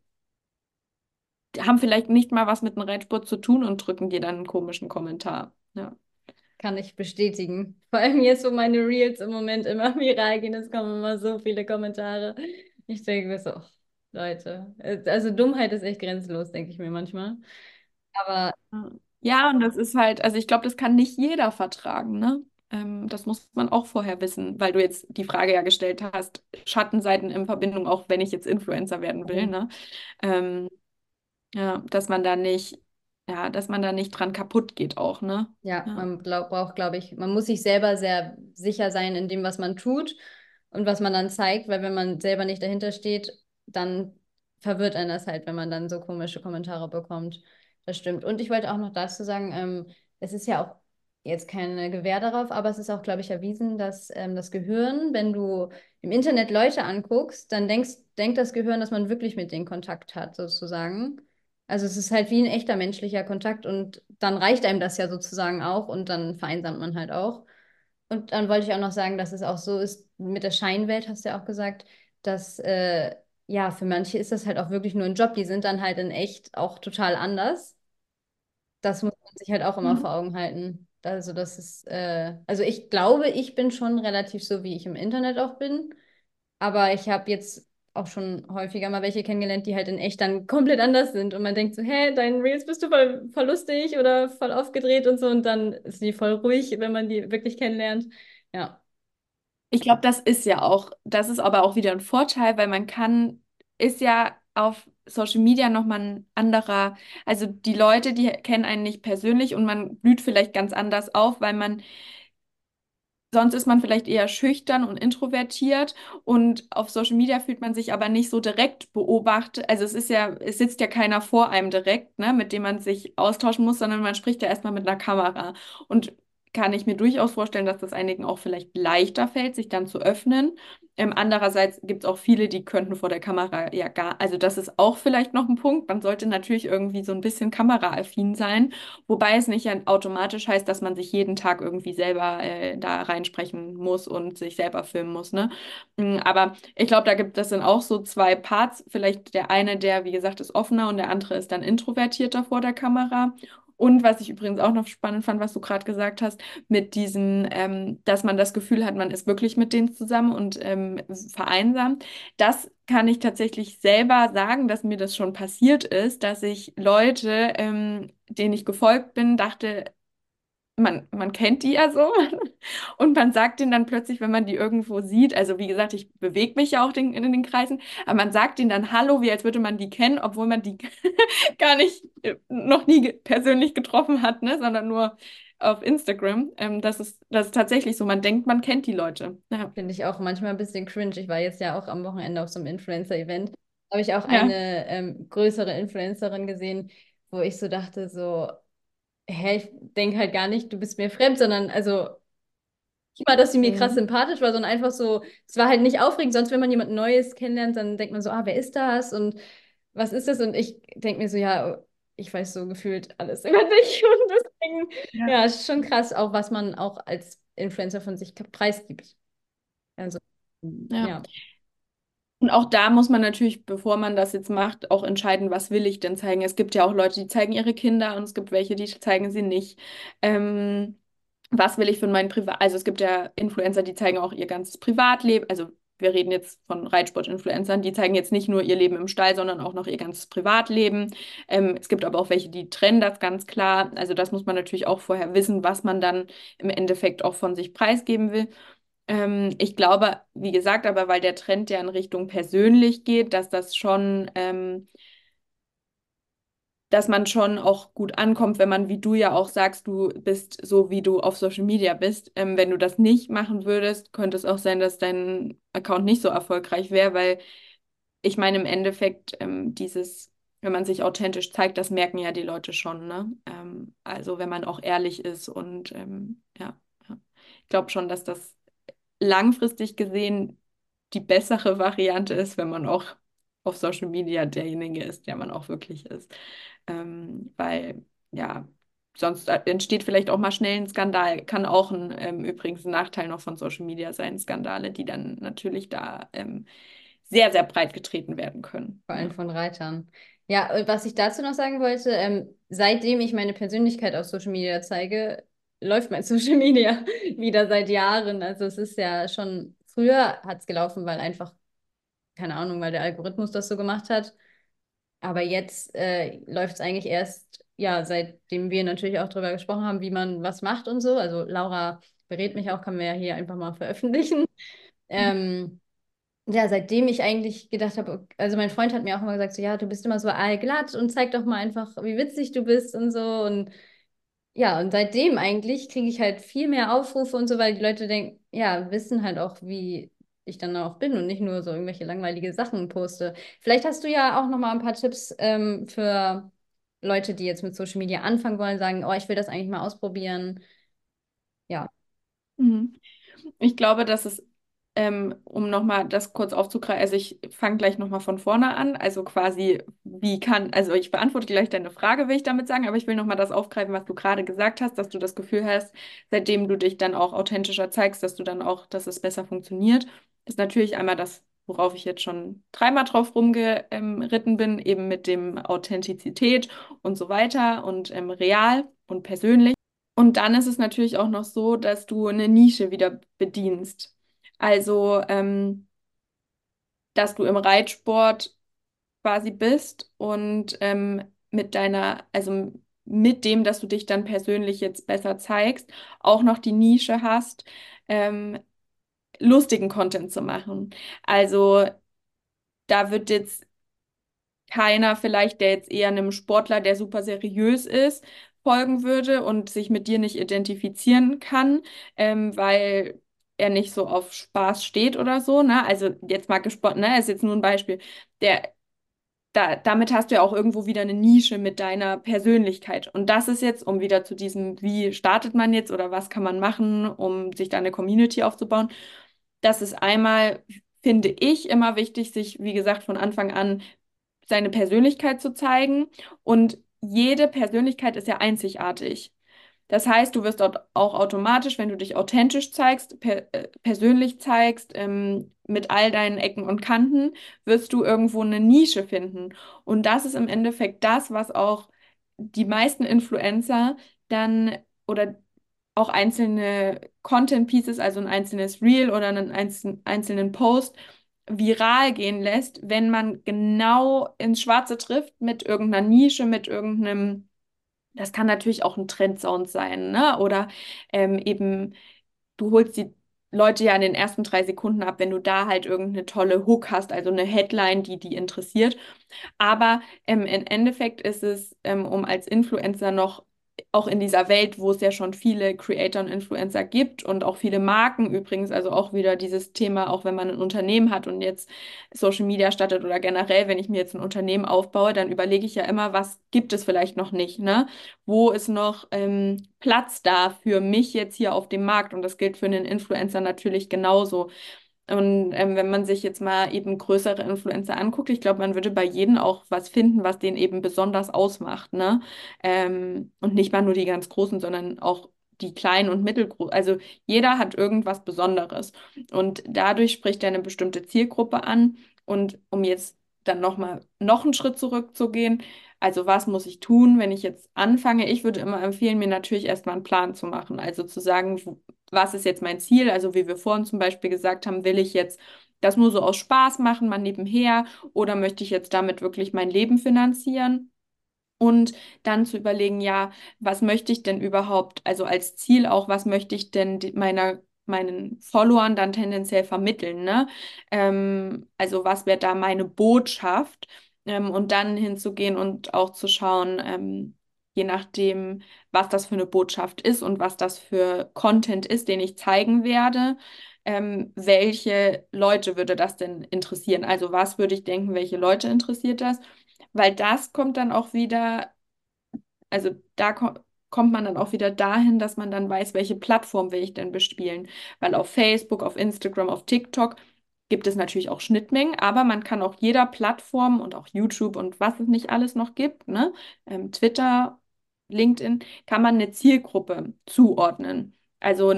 haben vielleicht nicht mal was mit einem Reitsport zu tun und drücken dir dann einen komischen Kommentar. Ja. Kann ich bestätigen. Vor allem jetzt, wo meine Reels im Moment immer viral gehen, es kommen immer so viele Kommentare. Ich denke mir so, oh, Leute, also Dummheit ist echt grenzenlos, denke ich mir manchmal. Aber Ja, und das ist halt, also ich glaube, das kann nicht jeder vertragen, ne? Das muss man auch vorher wissen, weil du jetzt die Frage ja gestellt hast, Schattenseiten in Verbindung, auch wenn ich jetzt Influencer werden will, ne? Ähm, ja, dass man da nicht, ja, dass man da nicht dran kaputt geht auch, ne? ja, Ja. man braucht, glaube ich, man muss sich selber sehr sicher sein in dem, was man tut und was man dann zeigt, weil wenn man selber nicht dahinter steht, dann verwirrt einen das halt, wenn man dann so komische Kommentare bekommt. Das stimmt. Und ich wollte auch noch dazu sagen, es ist ja auch jetzt keine Gewähr darauf, aber es ist auch, glaube ich, erwiesen, dass das Gehirn, wenn du im Internet Leute anguckst, dann denkt das Gehirn, dass man wirklich mit denen Kontakt hat, sozusagen. Also es ist halt wie ein echter menschlicher Kontakt und dann reicht einem das ja sozusagen auch und dann vereinsamt man halt auch. Und dann wollte ich auch noch sagen, dass es auch so ist mit der Scheinwelt, hast du ja auch gesagt, dass ja, für manche ist das halt auch wirklich nur ein Job. Die sind dann halt in echt auch total anders. Das muss man sich halt auch immer Mhm. vor Augen halten. Also das ist, also ich glaube, ich bin schon relativ so, wie ich im Internet auch bin. Aber ich habe jetzt auch schon häufiger mal welche kennengelernt, die halt in echt dann komplett anders sind. Und man denkt so, hä, deinen Reels bist du voll lustig oder voll aufgedreht und so. Und dann ist die voll ruhig, wenn man die wirklich kennenlernt. Ja, Ich glaube, das ist ja auch, das ist aber auch wieder ein Vorteil, weil man kann, ist ja auf Social Media nochmal ein anderer, also die Leute, die kennen einen nicht persönlich und man blüht vielleicht ganz anders auf, weil man sonst ist man vielleicht eher schüchtern und introvertiert und auf Social Media fühlt man sich aber nicht so direkt beobachtet. Also es ist ja, es sitzt ja keiner vor einem direkt, ne, mit dem man sich austauschen muss, sondern man spricht ja erstmal mit einer Kamera. Und kann ich mir durchaus vorstellen, dass das einigen auch vielleicht leichter fällt, sich dann zu öffnen. Andererseits gibt es auch viele, die könnten vor der Kamera ja gar, also das ist auch vielleicht noch ein Punkt. Man sollte natürlich irgendwie so ein bisschen kameraaffin sein. Wobei es nicht automatisch heißt, dass man sich jeden Tag irgendwie selber da reinsprechen muss und sich selber filmen muss, ne? Aber ich glaube, da gibt es dann auch so zwei Parts. Vielleicht der eine, der, wie gesagt, ist offener und der andere ist dann introvertierter vor der Kamera. Und was ich übrigens auch noch spannend fand, was du gerade gesagt hast, mit diesem, dass man das Gefühl hat, man ist wirklich mit denen zusammen und vereinsamt. Das kann ich tatsächlich selber sagen, dass mir das schon passiert ist, dass ich Leute, denen ich gefolgt bin, dachte, man kennt die ja so und man sagt denen dann plötzlich, wenn man die irgendwo sieht, also wie gesagt, ich bewege mich ja auch in den Kreisen, aber man sagt denen dann Hallo, wie als würde man die kennen, obwohl man die gar nicht, noch nie persönlich getroffen hat, ne, sondern nur auf Instagram. Das ist tatsächlich so, man denkt, man kennt die Leute. Ja. finde ich auch manchmal ein bisschen cringe. Ich war jetzt ja auch am Wochenende auf so einem Influencer-Event. Da habe ich auch Ja. eine größere Influencerin gesehen, wo ich so dachte, so, hä, ich denke halt gar nicht, du bist mir fremd, sondern also nicht mal, dass sie mir krass Mhm. sympathisch war, sondern einfach so, es war halt nicht aufregend. Sonst, wenn man jemand Neues kennenlernt, dann denkt man so, ah, wer ist das und was ist das? Und ich denke mir so, ja, ich weiß so gefühlt alles über dich. Und deswegen, Ja. ja, es ist schon krass, auch was man auch als Influencer von sich preisgibt. Also, Ja. ja, Und auch da muss man natürlich, bevor man das jetzt macht, auch entscheiden, was will ich denn zeigen. Es gibt ja auch Leute, die zeigen ihre Kinder und es gibt welche, die zeigen sie nicht. Ähm, Was will ich von meinem Privat... Also es gibt ja Influencer, die zeigen auch ihr ganzes Privatleben. Also wir reden jetzt von Reitsport-Influencern, die zeigen jetzt nicht nur ihr Leben im Stall, sondern auch noch ihr ganzes Privatleben. Es gibt aber auch welche, die trennen das ganz klar. Also das muss man natürlich auch vorher wissen, was man dann im Endeffekt auch von sich preisgeben will. Ich glaube, wie gesagt, aber weil der Trend ja in Richtung persönlich geht, dass das schon dass man schon auch gut ankommt, wenn man, wie du ja auch sagst, du bist so, wie du auf Social Media bist. Wenn du das nicht machen würdest, könnte es auch sein, dass dein Account nicht so erfolgreich wäre, weil ich meine, im Endeffekt, wenn man sich authentisch zeigt, das merken ja die Leute schon, ne? Also wenn man auch ehrlich ist und ja, ja. Ich glaube schon, dass das langfristig gesehen die bessere Variante ist, wenn man auch auf Social Media derjenige ist, der man auch wirklich ist. Weil, ja, sonst entsteht vielleicht auch mal schnell ein Skandal. Kann auch übrigens ein Nachteil noch von Social Media sein, Skandale, die dann natürlich da sehr, sehr breit getreten werden können. Vor allem Ja. von Reitern. Ja, und was ich dazu noch sagen wollte, seitdem ich meine Persönlichkeit auf Social Media zeige, läuft mein Social Media wieder seit Jahren. Also es ist ja schon, früher hat es gelaufen, weil einfach, keine Ahnung, weil der Algorithmus das so gemacht hat. Aber jetzt läuft es eigentlich erst, ja, seitdem wir natürlich auch darüber gesprochen haben, wie man was macht und so. Also Laura berät mich auch, kann man ja hier einfach mal veröffentlichen. Ähm, ja, seitdem ich eigentlich gedacht habe, also mein Freund hat mir auch immer gesagt, so ja, du bist immer so allglatt und zeig doch mal einfach, wie witzig du bist und so. Und ja, und seitdem eigentlich kriege ich halt viel mehr Aufrufe und so, weil die Leute denken, ja, wissen halt auch, wie ich dann auch bin und nicht nur so irgendwelche langweilige Sachen poste. Vielleicht hast du ja auch noch mal ein paar Tipps für Leute, die jetzt mit Social Media anfangen wollen, sagen, oh, ich will das eigentlich mal ausprobieren. Ja. Mhm. Ich glaube, dass es, um nochmal das kurz aufzugreifen, also ich fange gleich nochmal von vorne an, also quasi, also ich beantworte gleich deine Frage, will ich damit sagen, aber ich will nochmal das aufgreifen, was du gerade gesagt hast, dass du das Gefühl hast, seitdem du dich dann auch authentischer zeigst, dass du dann auch, dass es besser funktioniert, ist natürlich einmal das, worauf ich jetzt schon dreimal drauf rumgeritten bin, eben mit dem Authentizität und so weiter und real und persönlich. Und dann ist es natürlich auch noch so, dass du eine Nische wieder bedienst. Also, dass du im Reitsport quasi bist und also mit dem, dass du dich dann persönlich jetzt besser zeigst, auch noch die Nische hast, ähm, lustigen Content zu machen. Also, da wird jetzt keiner vielleicht, der jetzt eher einem Sportler, der super seriös ist, folgen würde und sich mit dir nicht identifizieren kann, weil er nicht so auf Spaß steht oder so, ne? Also jetzt mal gesponnen, ne? Ist jetzt nur ein Beispiel. Damit hast du ja auch irgendwo wieder eine Nische mit deiner Persönlichkeit. Und das ist jetzt, um wieder zu diesem, wie startet man jetzt oder was kann man machen, um sich da eine Community aufzubauen. Das ist einmal, finde ich, immer wichtig, sich, wie gesagt, von Anfang an seine Persönlichkeit zu zeigen. Und jede Persönlichkeit ist ja einzigartig. Das heißt, du wirst dort auch automatisch, wenn du dich authentisch zeigst, persönlich zeigst, mit all deinen Ecken und Kanten, wirst du irgendwo eine Nische finden. Und das ist im Endeffekt das, was auch die meisten Influencer dann oder auch einzelne Content Pieces, also ein einzelnes Reel oder einen einzelnen Post, viral gehen lässt, wenn man genau ins Schwarze trifft mit irgendeiner Nische, mit irgendeinem, das kann natürlich auch ein Trendsound sein, ne? Oder eben, du holst die Leute ja in den ersten 3 Sekunden ab, wenn du da halt irgendeine tolle Hook hast, also eine Headline, die interessiert. Aber im Endeffekt ist es, um als Influencer noch, auch in dieser Welt, wo es ja schon viele Creator und Influencer gibt und auch viele Marken übrigens, also auch wieder dieses Thema, auch wenn man ein Unternehmen hat und jetzt Social Media startet oder generell, wenn ich mir jetzt ein Unternehmen aufbaue, dann überlege ich ja immer, was gibt es vielleicht noch nicht, ne? Wo ist noch Platz da für mich jetzt hier auf dem Markt? Und das gilt für einen Influencer natürlich genauso. Und wenn man sich jetzt mal eben größere Influencer anguckt, ich glaube, man würde bei jedem auch was finden, was den eben besonders ausmacht, ne? Und nicht mal nur die ganz großen, sondern auch die kleinen und mittelgroßen. Also jeder hat irgendwas Besonderes. Und dadurch spricht er eine bestimmte Zielgruppe an. Und um jetzt dann noch einen Schritt zurückzugehen, also was muss ich tun, wenn ich jetzt anfange? Ich würde immer empfehlen, mir natürlich erstmal einen Plan zu machen. Also zu sagen, was ist jetzt mein Ziel? Also wie wir vorhin zum Beispiel gesagt haben, will ich jetzt das nur so aus Spaß machen, mal nebenher, oder möchte ich jetzt damit wirklich mein Leben finanzieren? Und dann zu überlegen, ja, was möchte ich denn überhaupt, also als Ziel auch, was möchte ich denn meinen Followern dann tendenziell vermitteln, ne? Also was wäre da meine Botschaft? und dann hinzugehen und auch zu schauen, je nachdem, was das für eine Botschaft ist und was das für Content ist, den ich zeigen werde, welche Leute würde das denn interessieren? Also was würde ich denken, welche Leute interessiert das? Weil das kommt dann auch wieder, also kommt man dann auch wieder dahin, dass man dann weiß, welche Plattform will ich denn bespielen. Weil auf Facebook, auf Instagram, auf TikTok gibt es natürlich auch Schnittmengen, aber man kann auch jeder Plattform und auch YouTube und was es nicht alles noch gibt, ne, Twitter, LinkedIn, kann man eine Zielgruppe zuordnen. Also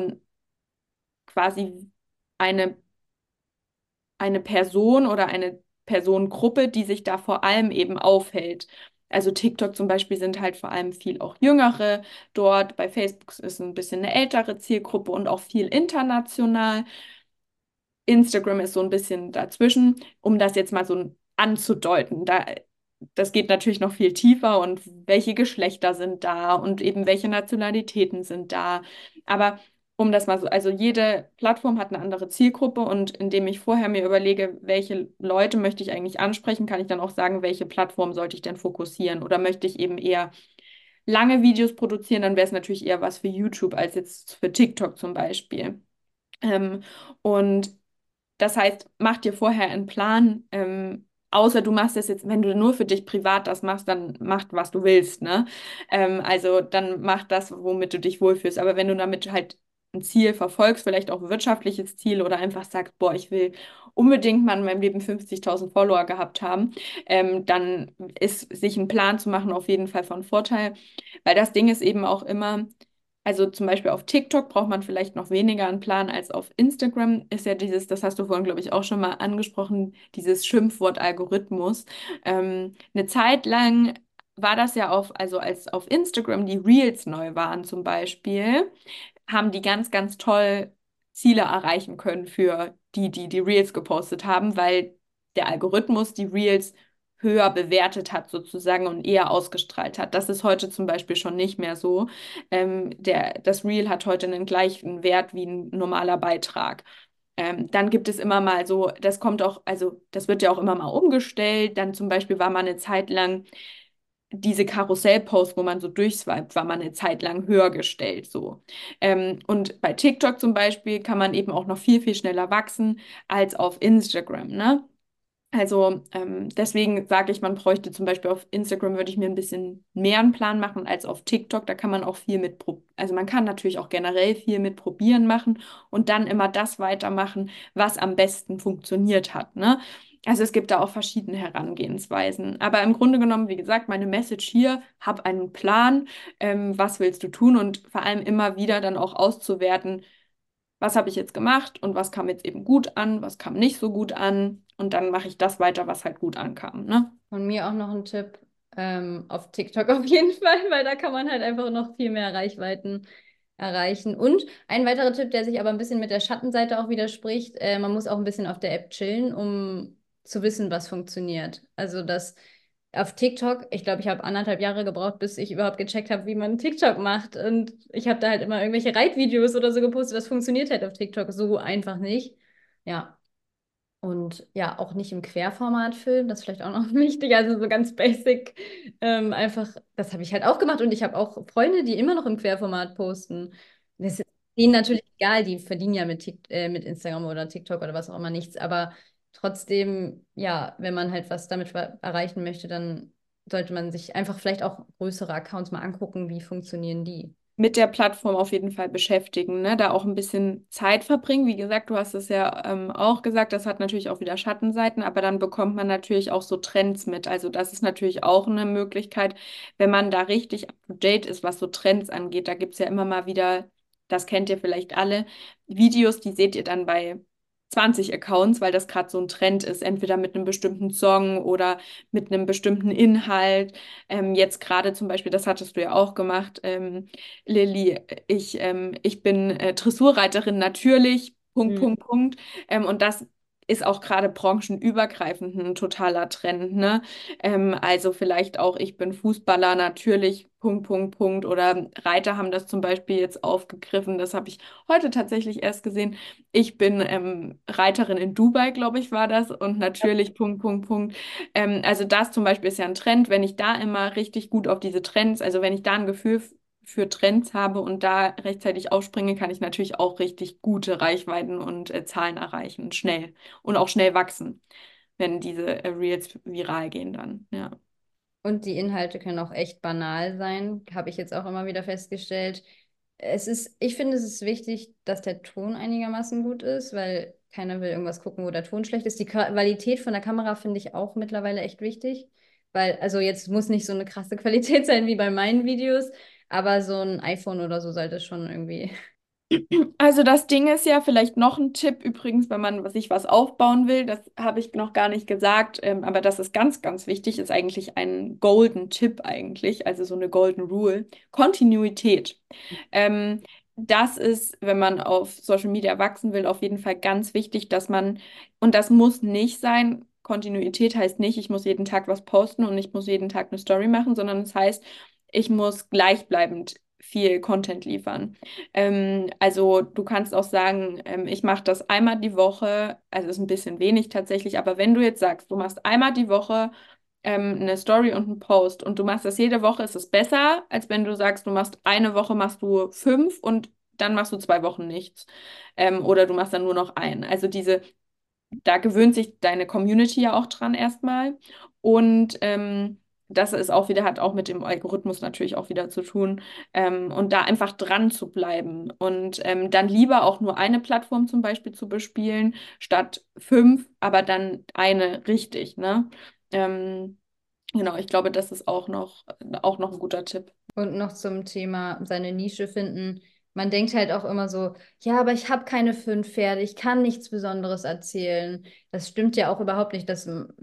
quasi eine eine Person oder eine Personengruppe, die sich da vor allem eben aufhält. Also TikTok zum Beispiel sind halt vor allem viel auch Jüngere dort. Bei Facebook ist ein bisschen eine ältere Zielgruppe und auch viel international. Instagram ist so ein bisschen dazwischen, um das jetzt mal so anzudeuten. Das geht natürlich noch viel tiefer und welche Geschlechter sind da und eben welche Nationalitäten sind da. Aber um das mal so, also jede Plattform hat eine andere Zielgruppe und indem ich vorher mir überlege, welche Leute möchte ich eigentlich ansprechen, kann ich dann auch sagen, welche Plattform sollte ich denn fokussieren oder möchte ich eben eher lange Videos produzieren, dann wäre es natürlich eher was für YouTube als jetzt für TikTok zum Beispiel. Ähm, und das heißt, mach dir vorher einen Plan, außer du machst das jetzt, wenn du nur für dich privat das machst, dann mach, was du willst, ne? Also dann mach das, womit du dich wohlfühlst. Aber wenn du damit halt ein Ziel verfolgst, vielleicht auch ein wirtschaftliches Ziel oder einfach sagst, boah, ich will unbedingt mal in meinem Leben 50.000 Follower gehabt haben, dann ist sich einen Plan zu machen auf jeden Fall von Vorteil, weil das Ding ist eben auch immer, also zum Beispiel auf TikTok braucht man vielleicht noch weniger einen Plan als auf Instagram. Ist ja dieses, das hast du vorhin, glaube ich, auch schon mal angesprochen, dieses Schimpfwort Algorithmus. Eine Zeit lang war das ja auf, also als auf Instagram die Reels neu waren zum Beispiel, haben die ganz, ganz toll Ziele erreichen können für die Reels gepostet haben, weil der Algorithmus die Reels höher bewertet hat sozusagen und eher ausgestrahlt hat. Das ist heute zum Beispiel schon nicht mehr so. Das Reel hat heute einen gleichen Wert wie ein normaler Beitrag. Dann gibt es immer mal so, das kommt auch, also das wird ja auch immer mal umgestellt. Dann zum Beispiel war mal eine Zeit lang diese Karussell-Posts, wo man so durchswiped, war mal eine Zeit lang höher gestellt so. Und bei TikTok zum Beispiel kann man eben auch noch viel, viel schneller wachsen als auf Instagram, ne? Also deswegen sage ich, man bräuchte zum Beispiel auf Instagram, würde ich mir ein bisschen mehr einen Plan machen als auf TikTok. Da kann man auch viel also man kann natürlich auch generell viel mit probieren machen und dann immer das weitermachen, was am besten funktioniert hat, ne? Also es gibt da auch verschiedene Herangehensweisen. Aber im Grunde genommen, wie gesagt, meine Message hier, hab einen Plan, was willst du tun und vor allem immer wieder dann auch auszuwerten, was habe ich jetzt gemacht und was kam jetzt eben gut an, was kam nicht so gut an. Und dann mache ich das weiter, was halt gut ankam, ne? Von mir auch noch ein Tipp auf TikTok auf jeden Fall, weil da kann man halt einfach noch viel mehr Reichweiten erreichen. Und ein weiterer Tipp, der sich aber ein bisschen mit der Schattenseite auch widerspricht, man muss auch ein bisschen auf der App chillen, um zu wissen, was funktioniert. Also das auf TikTok, ich glaube, ich habe 1,5 Jahre gebraucht, bis ich überhaupt gecheckt habe, wie man TikTok macht. Und ich habe da halt immer irgendwelche Reitvideos oder so gepostet. Das funktioniert halt auf TikTok so einfach nicht. Ja. Und ja, auch nicht im Querformat filmen, das ist vielleicht auch noch wichtig, also so ganz basic. Einfach, das habe ich halt auch gemacht und ich habe auch Freunde, die immer noch im Querformat posten. Das ist denen natürlich egal, die verdienen ja mit Instagram oder TikTok oder was auch immer nichts, aber trotzdem, ja, wenn man halt was damit erreichen möchte, dann sollte man sich einfach vielleicht auch größere Accounts mal angucken, wie funktionieren die. Mit der Plattform auf jeden Fall beschäftigen, ne? Da auch ein bisschen Zeit verbringen. Wie gesagt, du hast es ja auch gesagt, das hat natürlich auch wieder Schattenseiten, aber dann bekommt man natürlich auch so Trends mit. Also das ist natürlich auch eine Möglichkeit, wenn man da richtig up to date ist, was so Trends angeht. Da gibt es ja immer mal wieder, das kennt ihr vielleicht alle, Videos, die seht ihr dann bei 20 Accounts, weil das gerade so ein Trend ist, entweder mit einem bestimmten Song oder mit einem bestimmten Inhalt. Jetzt gerade zum Beispiel, das hattest du ja auch gemacht, Lilly, ich bin Dressurreiterin natürlich, Punkt, Hm. Punkt, Punkt. Und das ist auch gerade branchenübergreifend ein totaler Trend, ne? Also vielleicht auch, ich bin Fußballer, natürlich, Punkt, Punkt, Punkt. Oder Reiter haben das zum Beispiel jetzt aufgegriffen. Das habe ich heute tatsächlich erst gesehen. Ich bin Reiterin in Dubai, glaube ich, war das. Und natürlich, Punkt, Punkt, Punkt. Also das zum Beispiel ist ja ein Trend, wenn ich da immer richtig gut auf diese Trends, also wenn ich da ein Gefühl für Trends habe und da rechtzeitig aufspringe, kann ich natürlich auch richtig gute Reichweiten und Zahlen erreichen, schnell und auch schnell wachsen, wenn diese Reels viral gehen dann, ja. Und die Inhalte können auch echt banal sein, habe ich jetzt auch immer wieder festgestellt. Ich finde, es ist wichtig, dass der Ton einigermaßen gut ist, weil keiner will irgendwas gucken, wo der Ton schlecht ist. Die Qualität von der Kamera finde ich auch mittlerweile echt wichtig, weil, also jetzt muss nicht so eine krasse Qualität sein wie bei meinen Videos, aber so ein iPhone oder so sollte schon irgendwie. Also das Ding ist ja vielleicht noch ein Tipp übrigens, wenn man sich was aufbauen will, das habe ich noch gar nicht gesagt, aber das ist ganz, ganz wichtig, ist eigentlich ein Golden Tipp eigentlich, also so eine Golden Rule, Kontinuität. Ähm, Das ist, wenn man auf Social Media wachsen will, auf jeden Fall ganz wichtig, dass man, und das muss nicht sein, Kontinuität heißt nicht, ich muss jeden Tag was posten und ich muss jeden Tag eine Story machen, sondern es heißt, ich muss gleichbleibend viel Content liefern. Also du kannst auch sagen, ich mache das einmal die Woche, also ist ein bisschen wenig tatsächlich, aber wenn du jetzt sagst, du machst einmal die Woche eine Story und einen Post und du machst das jede Woche, ist es besser, als wenn du sagst, du machst eine Woche, machst du 5 und dann machst du 2 Wochen nichts. Oder du machst dann nur noch einen. Also da gewöhnt sich deine Community ja auch dran erstmal. Und das ist auch wieder, hat auch mit dem Algorithmus natürlich auch wieder zu tun. Und da einfach dran zu bleiben. Und dann lieber auch nur eine Plattform zum Beispiel zu bespielen, statt 5, aber dann eine richtig, ne? Ähm, genau, ich glaube, das ist auch noch ein guter Tipp. Und noch zum Thema seine Nische finden. Man denkt halt auch immer so, ja, aber ich habe keine 5 Pferde, ich kann nichts Besonderes erzählen. Das stimmt ja auch überhaupt nicht.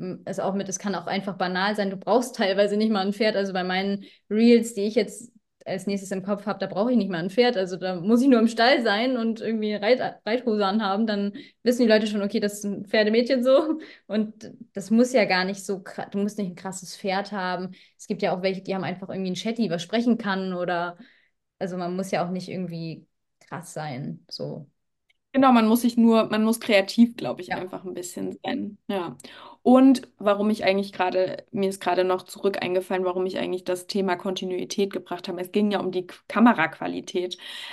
Es kann auch einfach banal sein. Du brauchst teilweise nicht mal ein Pferd. Also bei meinen Reels, die ich jetzt als nächstes im Kopf habe, da brauche ich nicht mal ein Pferd. Also da muss ich nur im Stall sein und irgendwie Reithose anhaben. Dann wissen die Leute schon, okay, das ist ein Pferdemädchen so. Und das muss ja gar nicht so, du musst nicht ein krasses Pferd haben. Es gibt ja auch welche, die haben einfach irgendwie einen Chatty, was sprechen kann oder, also man muss ja auch nicht irgendwie krass sein, so. Genau, man muss kreativ, glaube ich, Ja. einfach ein bisschen sein. Ja. Und warum ich eigentlich gerade, mir ist gerade noch zurück eingefallen, warum ich eigentlich das Thema Kontinuität gebracht habe. Es ging ja um die Kameraqualität.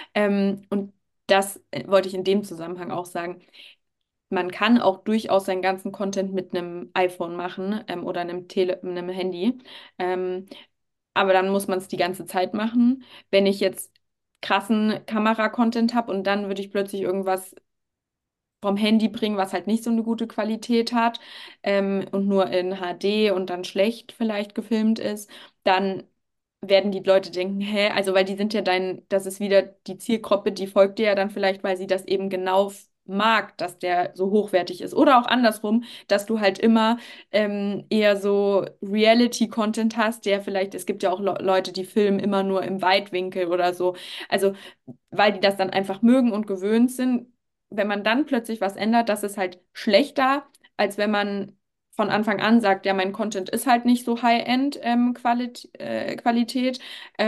Und das wollte ich in dem Zusammenhang auch sagen. Man kann auch durchaus seinen ganzen Content mit einem iPhone machen, oder einem Handy. Ähm, aber dann muss man es die ganze Zeit machen. Wenn ich jetzt krassen Kamera-Content habe und dann würde ich plötzlich irgendwas vom Handy bringen, was halt nicht so eine gute Qualität hat, und nur in HD und dann schlecht vielleicht gefilmt ist, dann werden die Leute denken, hä, also weil die sind ja das ist wieder die Zielgruppe, die folgt dir ja dann vielleicht, weil sie das eben genau mag, dass der so hochwertig ist. Oder auch andersrum, dass du halt immer eher so Reality-Content hast, der vielleicht, es gibt ja auch Leute, die filmen immer nur im Weitwinkel oder so. Also, weil die das dann einfach mögen und gewöhnt sind, wenn man dann plötzlich was ändert, das ist halt schlechter, als wenn man von Anfang an sagt, ja, mein Content ist halt nicht so High-End Qualität.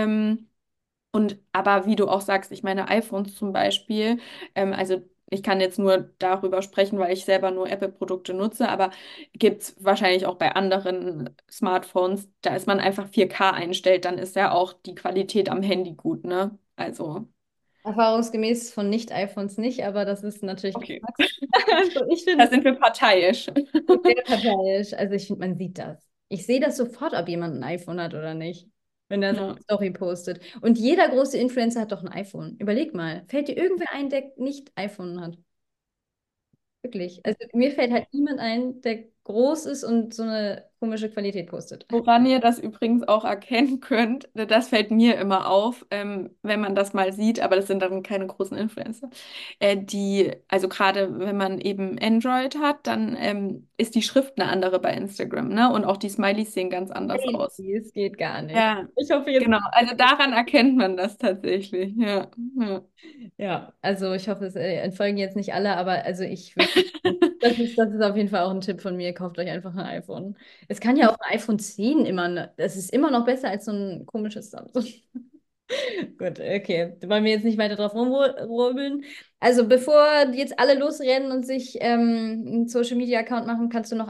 Aber wie du auch sagst, ich meine, iPhones zum Beispiel, also ich kann jetzt nur darüber sprechen, weil ich selber nur Apple-Produkte nutze, aber gibt es wahrscheinlich auch bei anderen Smartphones, da ist man einfach 4K einstellt, dann ist ja auch die Qualität am Handy gut, ne? Also, Erfahrungsgemäß von Nicht-iPhones nicht, aber das ist natürlich okay. Geschmacks. Also ich Da finde sind wir parteiisch. es sehr parteiisch. Also ich finde, man sieht das. Ich sehe das sofort, ob jemand ein iPhone hat oder nicht, wenn er so Ja. eine Story postet. Und jeder große Influencer hat doch ein iPhone. Überleg mal, fällt dir irgendwer ein, der nicht iPhone hat? Wirklich. Also mir fällt halt niemand ein, der groß ist und so eine komische Qualität postet. Woran ihr das übrigens auch erkennen könnt, das fällt mir immer auf, wenn man das mal sieht, aber das sind dann keine großen Influencer. Also gerade wenn man eben Android hat, dann ist die Schrift eine andere bei Instagram, ne? Und auch die Smileys sehen ganz anders Hey, aus. es geht gar nicht. Ja, Ich hoffe jetzt. genau. Also daran erkennt man das tatsächlich. Ja, ja. Ja, also ich hoffe, es entfolgen jetzt nicht alle, aber also ich würde. Das ist auf jeden Fall auch ein Tipp von mir. Kauft euch einfach ein iPhone. Es kann ja auch ein iPhone 10 immer, das ist immer noch besser als so ein komisches Samsung. Gut, okay. Da wollen wir jetzt nicht weiter drauf rumrubbeln. Also bevor jetzt alle losrennen und sich einen Social Media Account machen, kannst du noch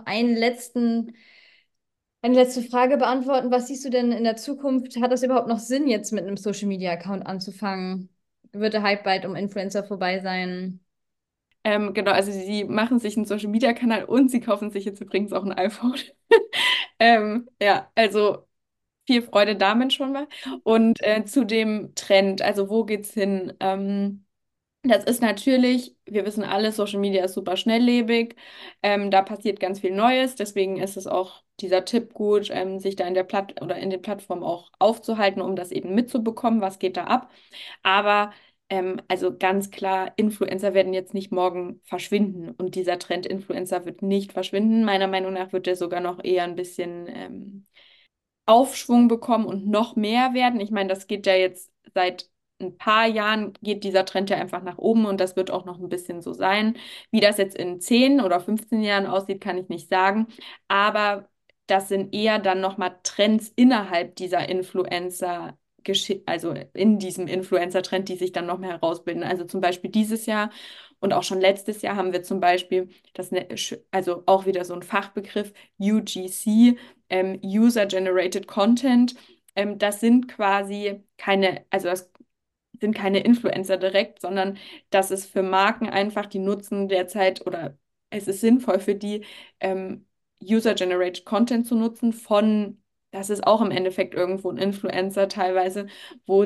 eine letzte Frage beantworten. Was siehst du denn in der Zukunft? Hat das überhaupt noch Sinn, jetzt mit einem Social Media Account anzufangen? Wird der Hype bald um Influencer vorbei sein? Genau, also sie machen sich einen Social Media Kanal und sie kaufen sich jetzt übrigens auch ein iPhone. Ja, also viel Freude damit schon mal. Und zu dem Trend, also wo geht's hin? Das ist natürlich, wir wissen alle, Social Media ist super schnelllebig. Da passiert ganz viel Neues. Deswegen ist es auch dieser Tipp gut, sich da in der oder in den Plattformen auch aufzuhalten, um das eben mitzubekommen, was geht da ab. Aber also ganz klar, Influencer werden jetzt nicht morgen verschwinden und dieser Trend Influencer wird nicht verschwinden. Meiner Meinung nach wird er sogar noch eher ein bisschen Aufschwung bekommen und noch mehr werden. Ich meine, das geht ja jetzt seit ein paar Jahren, geht dieser Trend ja einfach nach oben und das wird auch noch ein bisschen so sein. Wie das jetzt in 10 oder 15 Jahren aussieht, kann ich nicht sagen. Aber das sind eher dann nochmal Trends innerhalb dieser Influencer. Also in diesem Influencer-Trend, die sich dann noch mehr herausbilden. Also zum Beispiel dieses Jahr und auch schon letztes Jahr haben wir zum Beispiel also auch wieder so ein Fachbegriff, UGC, User-Generated Content. Das sind quasi also das sind keine Influencer direkt, sondern das ist für Marken einfach, die nutzen derzeit oder es ist sinnvoll für die, User-Generated Content zu nutzen das ist auch im Endeffekt irgendwo ein Influencer teilweise, wo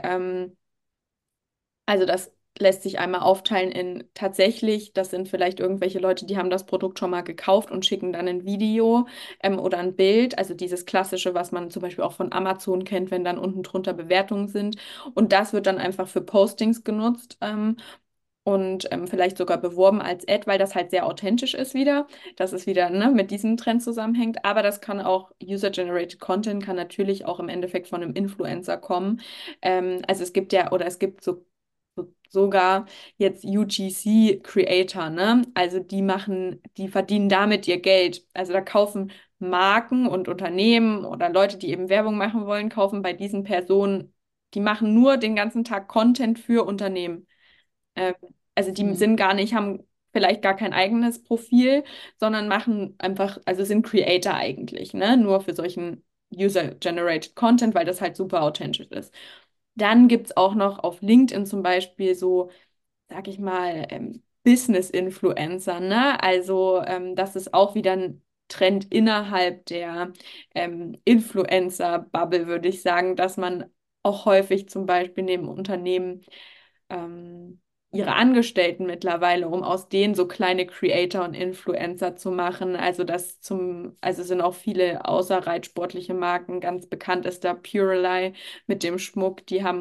also das lässt sich einmal aufteilen in tatsächlich, das sind vielleicht irgendwelche Leute, die haben das Produkt schon mal gekauft und schicken dann ein Video oder ein Bild, also dieses klassische, was man zum Beispiel auch von Amazon kennt, wenn dann unten drunter Bewertungen sind. Und das wird dann einfach für Postings genutzt. Und vielleicht sogar beworben als Ad, weil das halt sehr authentisch ist wieder, dass es wieder ne, mit diesem Trend zusammenhängt. Aber das kann auch, User-Generated Content kann natürlich auch im Endeffekt von einem Influencer kommen. Also es gibt ja, oder es gibt sogar jetzt UGC-Creator, ne? Also die verdienen damit ihr Geld. Also da kaufen Marken und Unternehmen oder Leute, die eben Werbung machen wollen, kaufen bei diesen Personen, die machen nur den ganzen Tag Content für Unternehmen. Ähm, also die Mhm. sind gar nicht, haben vielleicht gar kein eigenes Profil, sondern machen einfach, also sind Creator eigentlich, ne? Nur für solchen User-Generated Content, weil das halt super authentisch ist. Dann gibt es auch noch auf LinkedIn zum Beispiel so, sag ich mal, Business-Influencer, ne? Also das ist auch wieder ein Trend innerhalb der Influencer-Bubble, würde ich sagen, dass man auch häufig zum Beispiel neben Unternehmen ähm, ihre Angestellten mittlerweile, um aus denen so kleine Creator und Influencer zu machen. Also sind auch viele außer reitsportliche Marken. Ganz bekannt ist da Purelei mit dem Schmuck.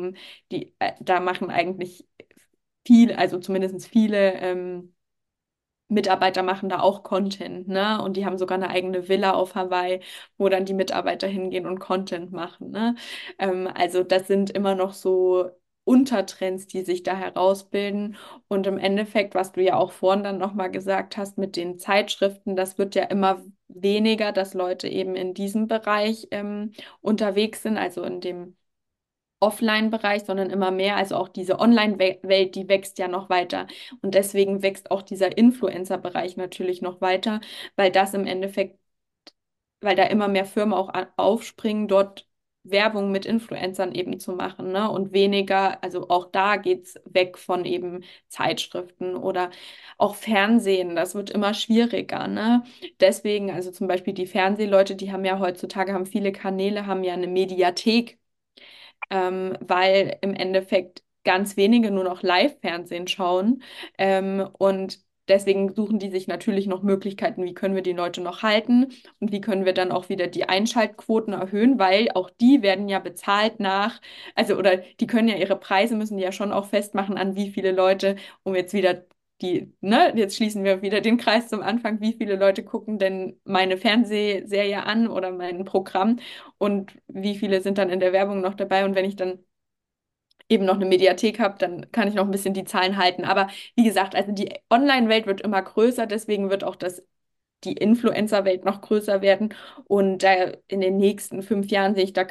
Da machen eigentlich also zumindest viele Mitarbeiter machen da auch Content, ne? Und die haben sogar eine eigene Villa auf Hawaii, wo dann die Mitarbeiter hingehen und Content machen, ne? Also das sind immer noch so Untertrends, die sich da herausbilden. Und im Endeffekt, was du ja auch vorhin dann nochmal gesagt hast mit den Zeitschriften, das wird ja immer weniger, dass Leute eben in diesem Bereich unterwegs sind, also in dem Offline-Bereich, sondern immer mehr. Also auch diese Online-Welt, die wächst ja noch weiter. Und deswegen wächst auch dieser Influencer-Bereich natürlich noch weiter, weil das im Endeffekt, weil da immer mehr Firmen auch aufspringen, dort Werbung mit Influencern eben zu machen, ne? Und weniger, also auch da geht es weg von eben Zeitschriften oder auch Fernsehen. Das wird immer schwieriger, ne? Deswegen, also zum Beispiel die Fernsehleute, die haben ja heutzutage, haben viele Kanäle, haben ja eine Mediathek, weil im Endeffekt ganz wenige nur noch Live-Fernsehen schauen. Und deswegen suchen die sich natürlich noch Möglichkeiten, wie können wir die Leute noch halten und wie können wir dann auch wieder die Einschaltquoten erhöhen, weil auch die werden ja bezahlt also oder die können ja ihre Preise, müssen die ja schon auch festmachen, an wie viele Leute, um jetzt wieder jetzt schließen wir wieder den Kreis zum Anfang, wie viele Leute gucken denn meine Fernsehserie an oder mein Programm und wie viele sind dann in der Werbung noch dabei und wenn ich dann eben noch eine Mediathek habe, dann kann ich noch ein bisschen die Zahlen halten. Aber wie gesagt, also die Online-Welt wird immer größer, deswegen wird auch die Influencer-Welt noch größer werden. Und in den nächsten 5 Jahren sehe ich da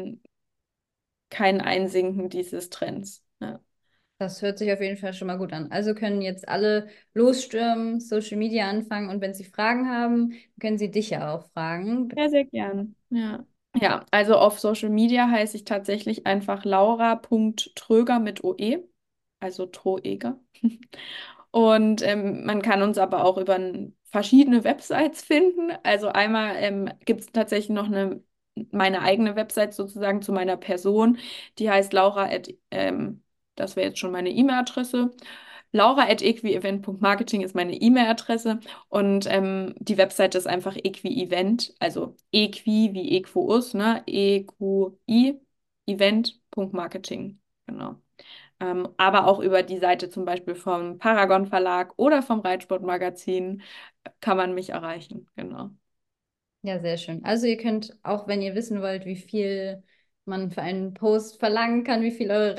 kein Einsinken dieses Trends. Ja. Das hört sich auf jeden Fall schon mal gut an. Also können jetzt alle losstürmen, Social Media anfangen und wenn sie Fragen haben, können sie dich ja auch fragen. Sehr, sehr gern. Ja. Ja, also auf Social Media heiße ich tatsächlich einfach Laura.Tröger mit OE, also Troeger. Und man kann uns aber auch über verschiedene Websites finden. Also einmal gibt es tatsächlich noch meine eigene Website sozusagen zu meiner Person. Die heißt das wäre jetzt schon meine E-Mail-Adresse. Laura@equievent.marketing ist meine E-Mail-Adresse. Und die Website ist einfach Equi-Event, also Equi wie Equus, ne? EQI, Event.marketing. Genau. Aber auch über die Seite zum Beispiel vom Paragon Verlag oder vom Reitsportmagazin kann man mich erreichen. Genau. Ja, sehr schön. Also ihr könnt auch, wenn ihr wissen wollt, wie viel man für einen Post verlangen kann, wie viel eure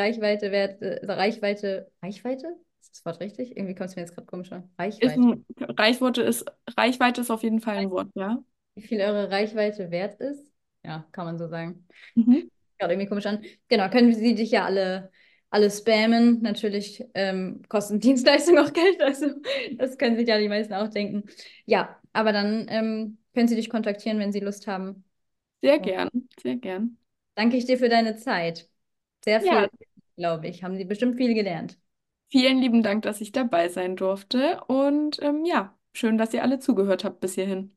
Reichweite? Ist das Wort richtig? Irgendwie kommt es mir jetzt gerade komisch vor. Reichweite. Reichweite ist auf jeden Fall ein Wort, ja. Wie viel eure Reichweite wert ist? Ja, kann man so sagen. Mhm. Gerade irgendwie komisch an. Genau, können sie dich ja alle spammen. Natürlich kosten Dienstleistungen auch Geld, also das können sich ja die meisten auch denken. Ja, aber dann können sie dich kontaktieren, wenn sie Lust haben. Sehr Und gern, sehr gern. danke ich dir für deine Zeit. Sehr Ja, viel, glaube ich, haben sie bestimmt viel gelernt. vielen lieben Dank, dass ich dabei sein durfte. Und ja, schön, dass ihr alle zugehört habt bis hierhin.